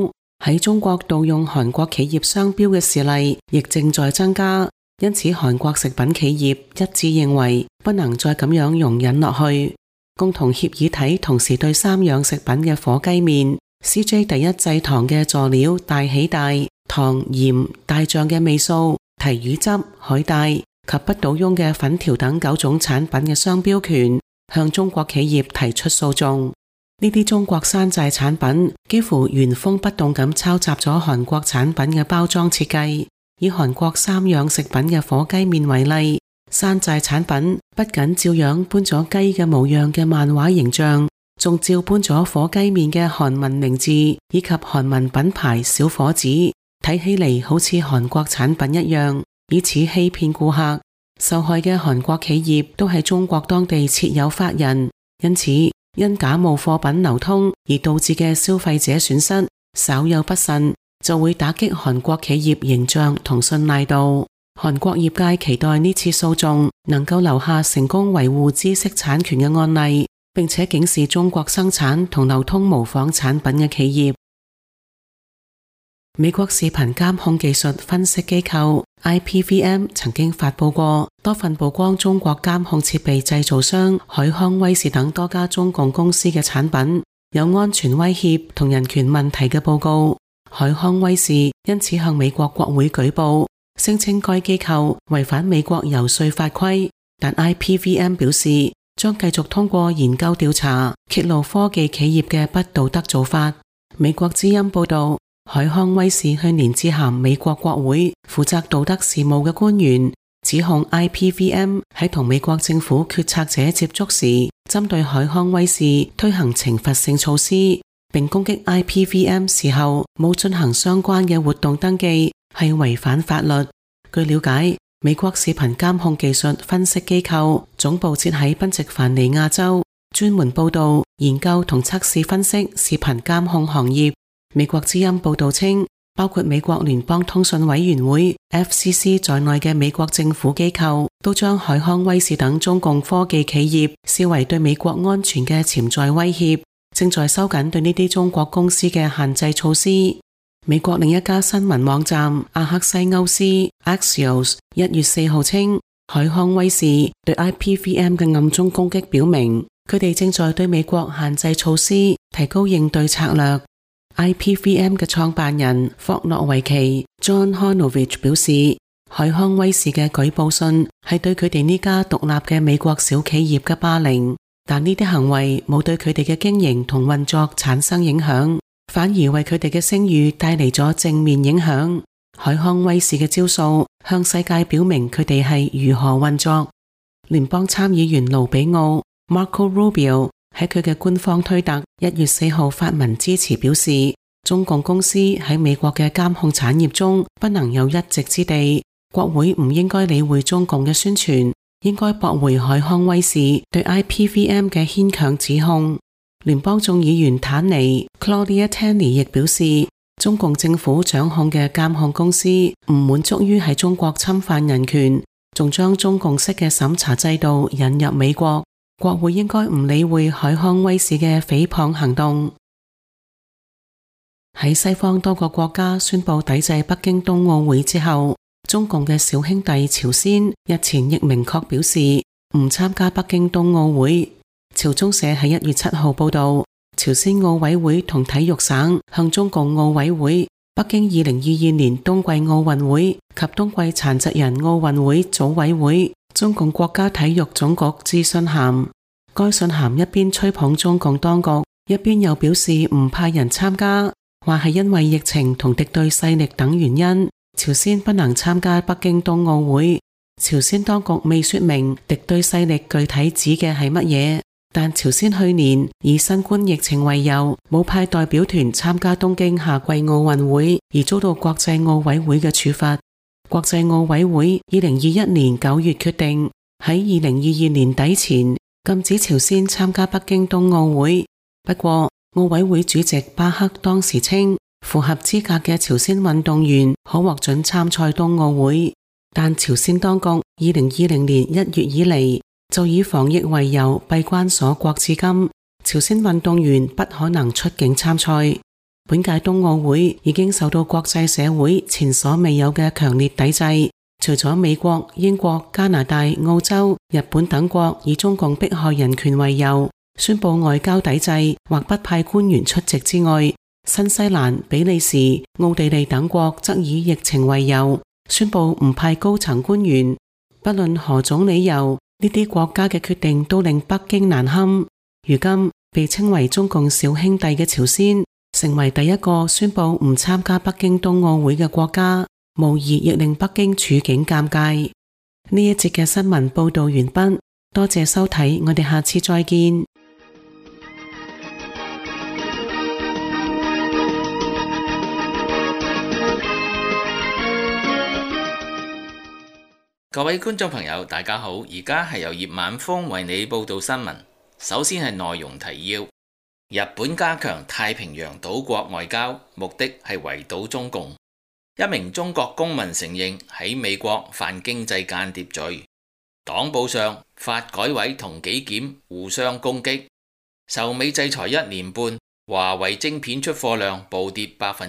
喺中國盜用韓國企業商標嘅事例亦正在增加，因此韓國食品企業一致認為不能再咁樣容忍落去。共同協議體同時對3樣食品嘅火雞麵、CJ 第一製糖嘅佐料大喜大、糖鹽大醬嘅味素、提魚汁、海帶及不倒翁嘅粉條等9種產品嘅商標權，向中國企業提出訴訟。呢啲中國山寨產品幾乎原封不動咁抄襲咗韓國產品嘅包裝設計。以韓國3樣食品嘅火雞麵為例，山寨產品不僅照樣搬咗雞嘅模樣嘅漫畫形象，仲照搬咗火雞麵嘅韓文名字以及韓文品牌小伙子，睇起嚟好似韓國產品一樣，以此欺騙顧客。受害嘅韓國企業都喺中國當地設有法人，因此因假冒貨品流通而導致嘅消費者損失，稍有不慎就會打擊韓國企業形象同信賴度。韓國業界期待呢次訴訟能夠留下成功維護知識產權嘅案例，並且警示中國生產同流通模仿產品嘅企業。美國視頻監控技術分析機構 IPVM 曾經發佈過多份曝光中國監控設備製造商海康威視等多家中共公司嘅產品有安全威脅同人權問題嘅報告。海康威視因此向美國國會舉報，聲稱該機構違反美國遊說法規，但 IPVM 表示將繼續通過研究調查揭露科技企業嘅不道德做法。美國之音報道，海康威視去年致函美國國會負責道德事務嘅官員，指控 IPVM 喺同美國政府決策者接觸時，針對海康威視推行懲罰性措施，並攻擊 IPVM 時候冇進行相關嘅活動登記，係違反法律。據了解，美國視頻監控技術分析機構總部設喺賓夕凡尼亞州，專門報道、研究同測試分析視頻監控行業。美國之音報道稱，包括美國聯邦通訊委員會 FCC 在內嘅美國政府機構都將海康威視等中共科技企業視為對美國安全嘅潛在威脅，正在收緊對呢啲中國公司嘅限制措施。美國另一家新聞網站阿克西歐斯 Axios 1月4號稱，海康威視對 IPVM 嘅暗中攻擊表明，佢哋正在對美國限制措施提高應對策略。IPVM 嘅創辦人霍諾維奇 John Honovich 表示，海康威視嘅舉報信係對佢哋呢家獨立嘅美國小企業嘅霸凌，但呢啲行為冇對佢哋嘅經營同運作產生影響，反而為佢哋嘅聲譽帶嚟咗正面影響。海康威視嘅招數向世界表明佢哋係如何運作。聯邦參議員盧比奧 Marco Rubio 喺佢嘅官方推特1月4號發文支持，表示中共公司喺美國嘅監控產業中不能有一席之地，國會唔應該理會中共嘅宣傳，應該駁回海康威視對 IPVM 嘅牽強指控。聯邦眾議員坦尼 Claudia Tenney 亦表示，中共政府掌控嘅監控公司唔滿足於喺中國侵犯人權，仲將中共式嘅審查制度引入美國，國會應該唔理會海康威視嘅誹謗行動。喺西方多個國家宣布抵制北京冬奧會之後，中共嘅小兄弟朝鮮日前亦明確表示唔參加北京冬奧會。朝中社喺1月7號報道，朝鮮奧委會同體育省向中共奧委會、北京2022年冬季奧運會及冬季殘疾人奧運會組委會、中共國家體育總局致信函。該信函一邊吹捧中共當局，一邊又表示唔派人參加，話係因為疫情同敵對勢力等原因，朝鮮不能參加北京冬奧會。朝鮮當局未說明敵對勢力具體指嘅係乜嘢，但朝鮮去年以新冠疫情為由，冇派代表團參加東京夏季奧運會，而遭到國際奧委會嘅處罰。國際奧委會2021年9月決定喺2022年底前禁止朝鮮參加北京冬奧會。不過奧委會主席巴克當時稱，符合資格嘅朝鮮運動員可獲准參賽冬奧會，但朝鮮當局2020年1月以嚟就以防疫為由閉關鎖國至今，朝鮮運動員不可能出境參賽。 本屆冬奧會已經受到國際社會前所未有嘅強烈抵制。除咗美國、英國、加拿大、澳洲、日本等國以中共迫害人權為由，宣布外交抵制或不派官員出席之外，新西蘭、比利時、奧地利等國則以疫情為由，宣布唔派高層官員。不論何種理由，呢啲國家嘅決定都令北京難堪。如今被稱為中共小兄弟嘅朝鮮，成為第一個宣布唔參加北京冬奧會嘅國家，無疑亦令北京處境尷尬。呢一節嘅新聞報道完畢，多謝收睇，我哋下次再見。 各位觀眾朋友，大家好，而家係由葉晚風為你報道新聞。首先係內容提要：日本加強太平洋島國外交，目的係圍堵中共。一名中國公民承認喺美國犯經濟間諜罪。黨報上，發改委同紀檢互相攻擊。受美制裁1年半，華為晶片出貨量暴跌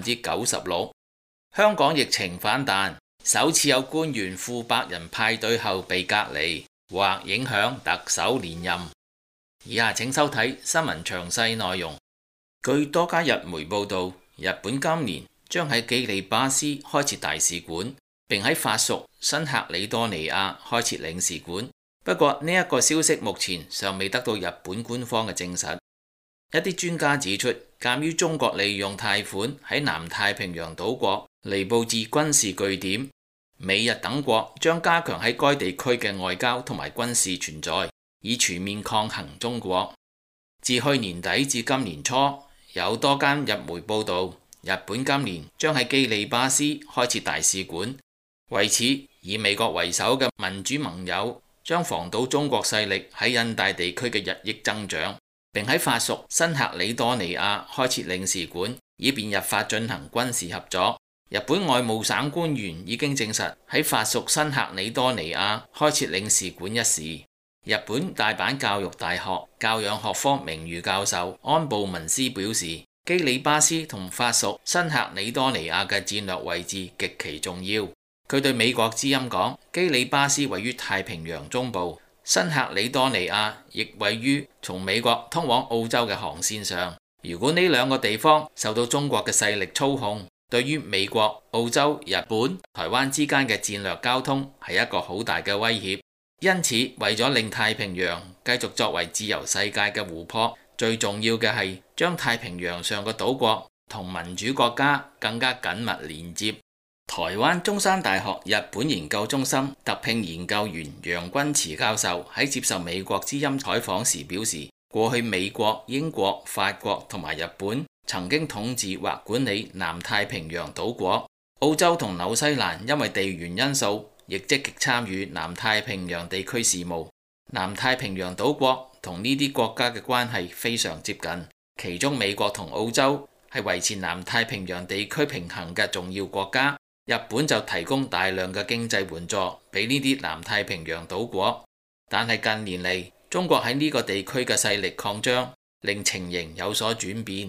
96%。香港疫情反彈，首次有官員赴百人派對後被隔離，或影響特首連任。以下請收睇新聞詳細內容。據多家日媒報道，日本今年將喺基里巴斯開設大使館，並喺法屬新克里多尼亞開設領事館。不過呢一個消息目前尚未得到日本官方嘅證實。一啲專家指出，鑑於中國利用貸款喺南太平洋島國嚟佈置軍事據點，美日等國將加強喺該地區嘅外交同埋軍事存在，以全面抗衡中國。自去年底至今年初，有多間日媒報道，日本今年將喺基里巴斯開設大使館。為此，以美國為首嘅民主盟友將防堵中國勢力喺印太地區嘅日益增長，並喺法屬新克里多尼亞開設領事館，以便日法進行軍事合作。日本外務省官員已經證實喺法屬新克里多尼亞開設領事館一事。日本大阪教育大學教養學科名譽教授安布文斯表示，基里巴斯同法屬新克里多尼亞嘅戰略位置極其重要。佢對美國之音講，基里巴斯位於太平洋中部，新克里多尼亞亦位於從美國通往澳洲嘅航線上。如果呢兩個地方受到中國嘅勢力操控，對於美國、澳洲、日本、台灣之間嘅戰略交通係一個好大嘅威脅。因此，為咗令太平洋繼續作為自由世界嘅湖泊，最重要嘅係將太平洋上嘅島國同民主國家更加緊密連接。台灣中山大學日本研究中心特聘研究員楊君慈教授喺接受美國之音採訪時表示，過去美國、英國、法國同埋日本曾經統治或管理南太平洋島國，澳洲同紐西蘭因為地緣因素，亦積極參與南太平洋地區事務。南太平洋島國同呢啲國家嘅關係非常接近，其中美國同澳洲係維持南太平洋地區平衡嘅重要國家，日本就提供大量嘅經濟援助俾呢啲南太平洋島國。但係近年嚟，中國喺呢個地區嘅勢力擴張，令情形有所轉變。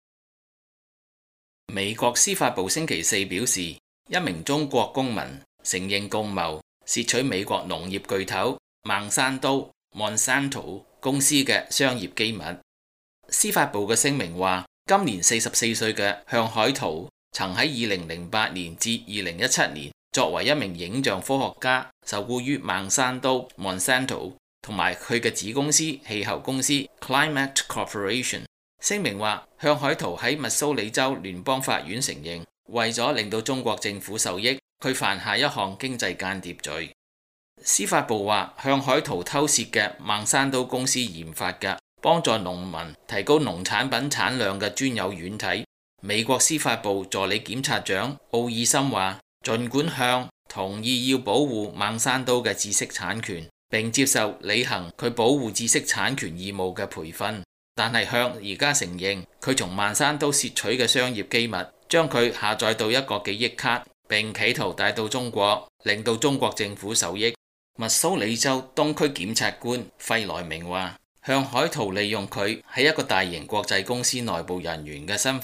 美國司法部星期四表示，一名中國公民承認共謀竊取美國農業巨頭孟山都 Monsanto 公司嘅商業機密。司法部嘅聲明話，今年44歲嘅向海圖曾喺2008年至2017年作為一名影像科學家，受僱於孟山都 Monsanto 同埋佢嘅子公司氣候公司 Climate Corporation。聲明話，向海圖喺密蘇里州聯邦法院承認，為咗令到中國政府受益，佢犯下一項經濟間諜罪。司法部話，向海圖偷竊嘅孟山都公司研發嘅幫助農民提高農產品產量嘅專有軟體。美國司法部助理檢察長奧爾森話，儘管向同意要保護孟山都嘅知識產權，並接受履行佢保護知識產權義務嘅培訓，但係向而家承認佢從孟山都竊取嘅商業機密，將佢下載到一個記憶卡，並企圖帶到中國，令到中國政府受益。密蘇里州東區檢察官費萊明話，向海圖利用佢喺一個大型國際公司內部人員嘅身份，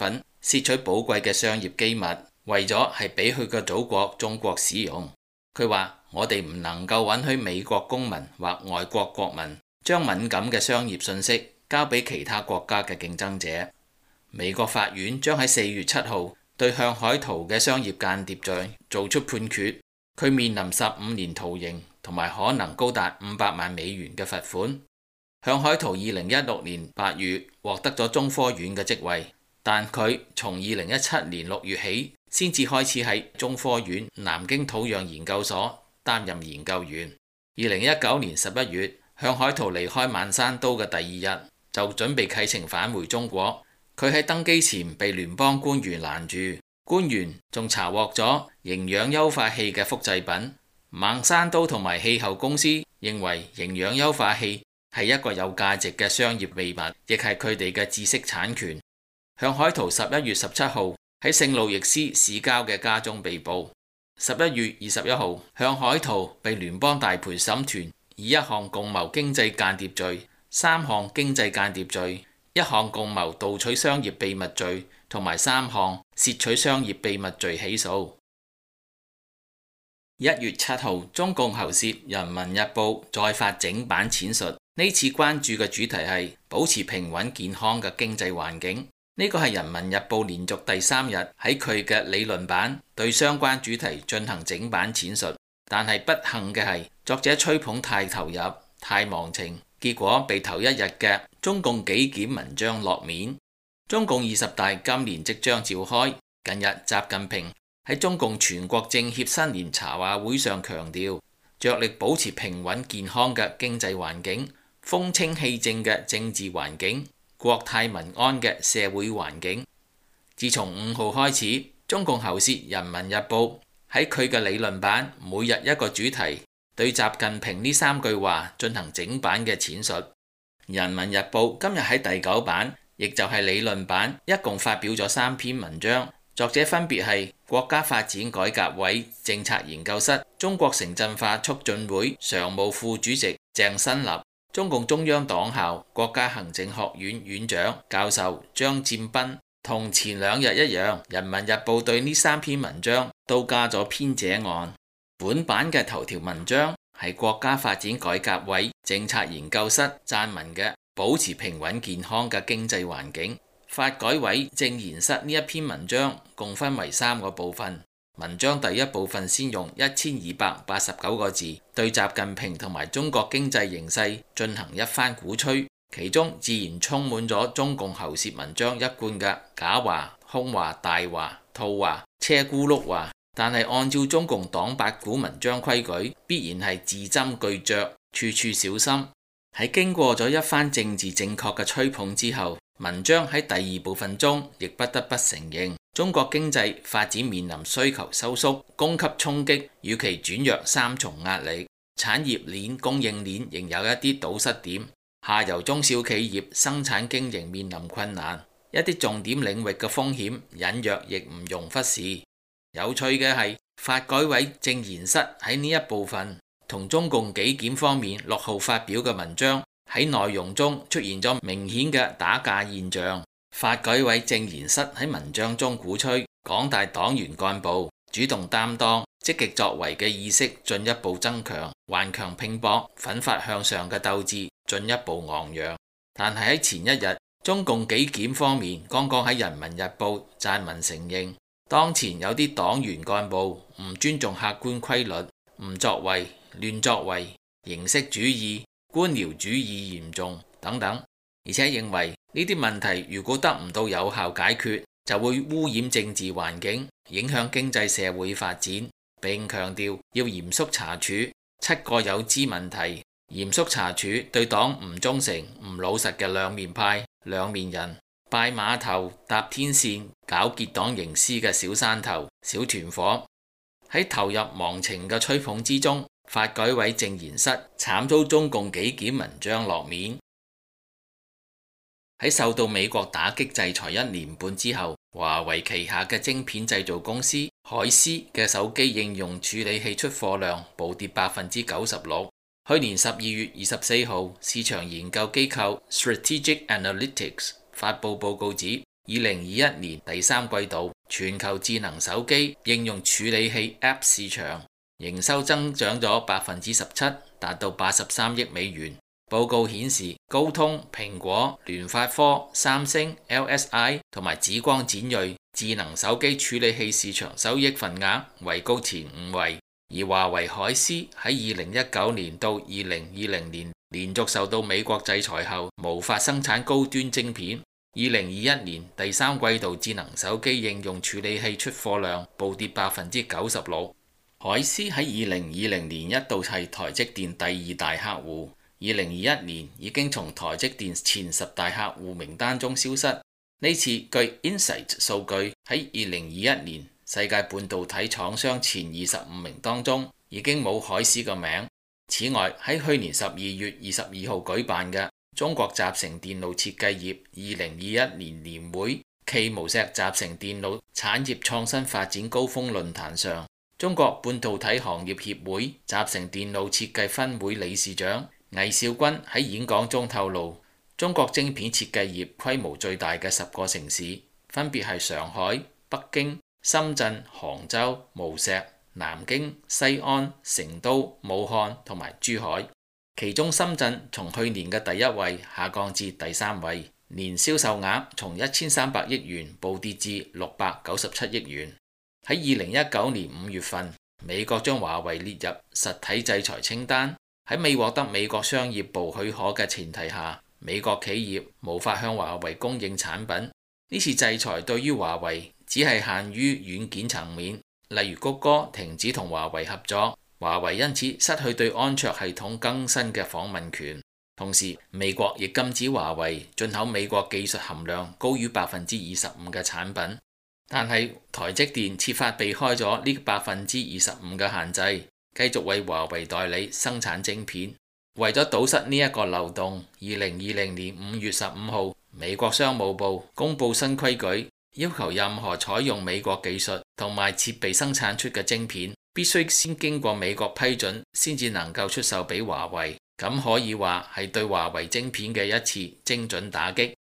竊取寶貴嘅商業機密，為咗係俾佢嘅祖國中國使用。佢話：我哋唔能夠允許美國公民或外國國民將敏感嘅商業信息交俾其他國家嘅競爭者。美國法院將喺4月7號對向海圖嘅商業間諜罪做出判決，佢面臨15年徒刑同埋可能高達500萬美元嘅罰款。向海圖2016年8月獲得咗中科院嘅職位，但佢從2017年6月起先至開始喺中科院南京土壤研究所擔任研究員。2019年11月，向海圖離開孟山都嘅第2日就準備啟程返回中國。佢喺登機前被聯邦官員攔住，官員仲查獲咗營養優化器嘅複製品。孟山都同埋氣候公司認為營養優化器係一個有價值嘅商業秘密，亦係佢哋嘅知識產權。向海圖11月17號喺聖路易斯市郊嘅家中被捕。11月21號，向海圖被聯邦大陪審團以1項共謀經濟間諜罪、3項經濟間諜罪、1項共謀盜取商業秘密罪同埋3項竊取商業秘密罪起訴。1月7號，中共喉舌《人民日報》再發整版闡述，呢次關注嘅主題係保持平穩健康嘅經濟環境。呢個係《人民日報》連續第3日喺佢嘅理論版對相關主題進行整版闡述，但係不幸嘅係作者吹捧太投入、太忘情，結果被頭1日嘅中共紀檢文章落面。中共20大今年即將召開，近日習近平喺中共全國政協新年茶話會上強調，着力保持平穩健康嘅經濟環境、風清氣正嘅政治環境、國泰民安嘅社會環境。自從5號開始，中共喉舌《人民日報》喺佢嘅理論版每日一個主題，對習近平呢3句話進行整版嘅闡述。《人民日報》今日喺第9版，亦就係理論版，一共發表咗3篇文章，作者分別係國家發展改革委政策研究室中國城鎮化促進會常務副主席鄭新立、中共中央黨校國家行政學院院長教授張占斌。同前2日一樣，《人民日報》對呢3篇文章都加咗編者按。本版嘅頭條文章係國家發展改革委政策研究室撰文嘅，保持平穩健康嘅經濟環境。發改委政研室呢一篇文章共分為3個部分。文章第一部分先用1289個字對習近平同埋中國經濟形勢進行一番鼓吹，其中自然充滿咗中共喉舌文章一貫嘅假話、空話、大話、套話、車轱辘話，但係按照中共黨八股文章規矩，必然係字斟句酌，處處小心。喺經過咗一番政治正確嘅吹捧之後，文章喺第2部分中亦不得不承認，中國經濟發展面臨需求收縮、供給衝擊與其轉弱3重壓力，產業鏈、供應鏈仍有一啲堵塞點，下游中小企業生產經營面臨困難，一啲重點領域嘅風險隱約亦唔容忽視。有趣嘅係，發改委政研室喺呢一部分同中共紀檢方面6號發表嘅文章喺內容中出現咗明顯嘅打架現象。發改委政研室喺文章中鼓吹廣大黨員幹部主動擔當、積極作為嘅意識進一步增強，頑強拼搏、奮發向上嘅鬥志進一步昂揚。但係喺前1日，中共紀檢方面剛剛喺《人民日報》撰文承認，當前有啲黨員幹部唔尊重客觀規律、唔作為、亂作為、形式主義、官僚主義嚴重等等，而且認為呢啲問題如果得唔到有效解決，就會污染政治環境，影響經濟社會發展，並強調要嚴肅查處7個有知問題，嚴肅查處對黨唔忠誠、唔老實嘅兩面派、兩面人、拜碼頭、搭天線、搞結黨營私嘅小山頭、小團伙。喺投入忘情嘅吹捧之中，發改委政研室慘遭中共紀檢文章落面。喺受到美國打擊制裁1年半之後，華為旗下嘅晶片製造公司海思嘅手機應用處理器出貨量暴跌96%。去年12月24號，市場研究機構 Strategic Analytics 發佈報告指， 2021年第三季度，全球智能手機應用處理器 App 市場營收增長咗17%，達到83億美元。報告顯示，高通、蘋果、聯發科、三星、LSI 同埋紫光展銳智能手機處理器市場收益份額位高前5位，而華為海思喺2019年到2020年連續受到美國制裁後，無法生產高端晶片。2021年第三季度智能手機應用處理器出貨量暴跌96%。海思喺2020年一度係台積電第2大客戶，2021年已經從台積電前10大客戶名單中消失。呢次據 Insight 數據，喺2021年世界半導體廠商前25名當中已經冇海思個名。此外，喺去年12月22號舉辦嘅中國集成電路設計業2021年年會暨無錫集成電路產業創新發展高峰論壇上，中國半導體行業協會集成電路設計分會理事長魏少軍喺演講中透露，中國晶片設計業規模最大嘅10個城市分別係上海、北京、深圳、杭州、無錫、南京、西安、成都、武漢同埋珠海。其中深圳從去年嘅第1位下降至第3位，年銷售額從1300億元暴跌至697億元。喺2019年5月份，美國將華為列入實體制裁清單。喺未獲得美國商業部許可嘅前提下，美國企業無法向華為供應產品。呢次制裁對於華為只係限於軟件層面，例如谷歌停止同華為合作，華為因此失去對安卓系統更新嘅訪問權。同時，美國亦禁止華為進口美國技術含量高於25%嘅產品。但係台積電設法避開咗呢25%嘅限制，繼續為華為代理生產晶片。為咗堵塞呢一個漏洞，2020年5月15號，美國商務部公布新規矩，要求任何採用美國技術同埋設備生產出嘅晶片，必須先經過美國批准，先至能夠出售俾華為。咁可以話係對華為晶片嘅一次精準打擊。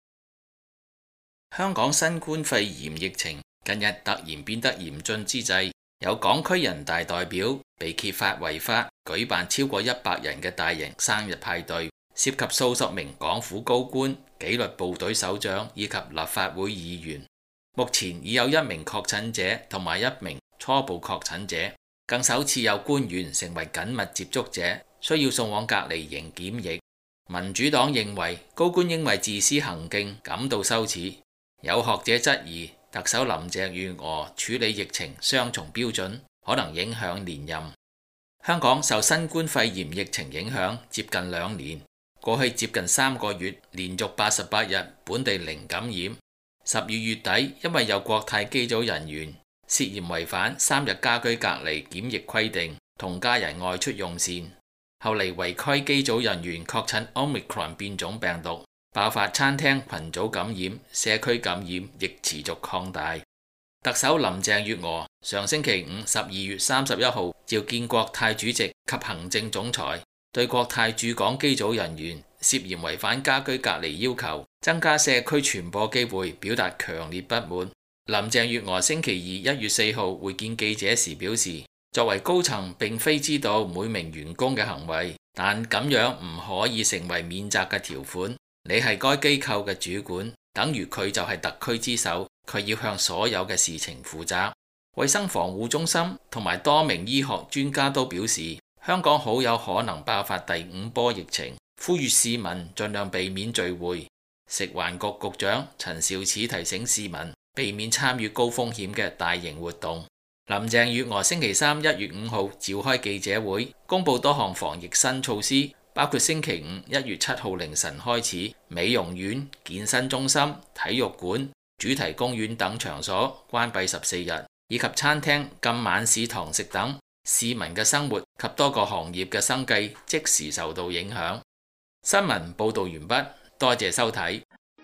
香港新冠肺炎疫情近日突然變得嚴峻之際，有港區人大代表被揭發違法舉辦超過100人嘅大型生日派對，涉及數十名港府高官、紀律部隊首長以及立法會議員。目前已有1名確診者同埋1名初步確診者，更首次有官員成為緊密接觸者，需要送往隔離營檢疫。民主黨認為高官因為自私行徑感到羞恥。有學者質疑特首林鄭月娥處理疫情雙重標準，可能影響連任。香港受新冠肺炎疫情影響接近2年，過去接近3個月連續88日本地零感染。12月底因為有國泰機組人員涉嫌違反3日家居隔離檢疫規定，同家人外出用膳，後嚟違規機組人員確診 Omicron 變種病毒，爆發餐廳群組感染，社區感染亦持續擴大。特首林鄭月娥上星期五12月31號召見國泰主席及行政總裁，對國泰駐港機組人員涉嫌違反家居隔離要求，增加社區傳播機會表達強烈不滿。林鄭月娥星期二1月4號會見記者時表示，作為高層並非知道每名員工嘅行為，但咁樣唔可以成為免責嘅條款。你係該機構嘅主管，等於佢就係特區之首，佢要向所有嘅事情負責。衛生防護中心同埋多名醫學專家都表示，香港好有可能爆發第5波疫情，呼籲市民盡量避免聚會。食環局局長陳肇始提醒市民避免參與高風險嘅大型活動。林鄭月娥星期三1月5號召開記者會，公布多項防疫新措施，包括星期五1月7號凌晨開始，美容院、健身中心、體育館、主題公園等場所關閉14日，以及餐廳禁晚市堂食等。市民嘅生活及多個行業嘅生計即時受到影響。新聞報道完畢，多謝收睇。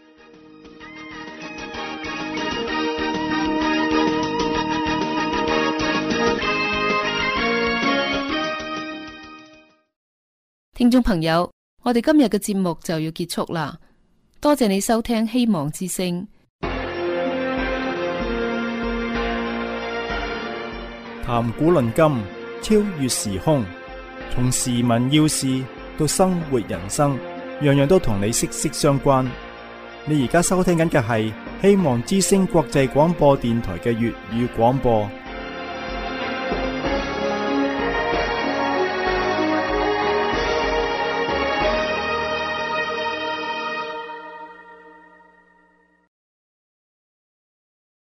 聽眾朋友，我哋今日嘅節目就要結束啦，多謝你收聽希望之聲。 談古論今，超越時空，從時聞要事到生活人生，樣樣都同你息息相關。你而家收聽緊嘅係希望之聲國際廣播電台嘅粵語廣播。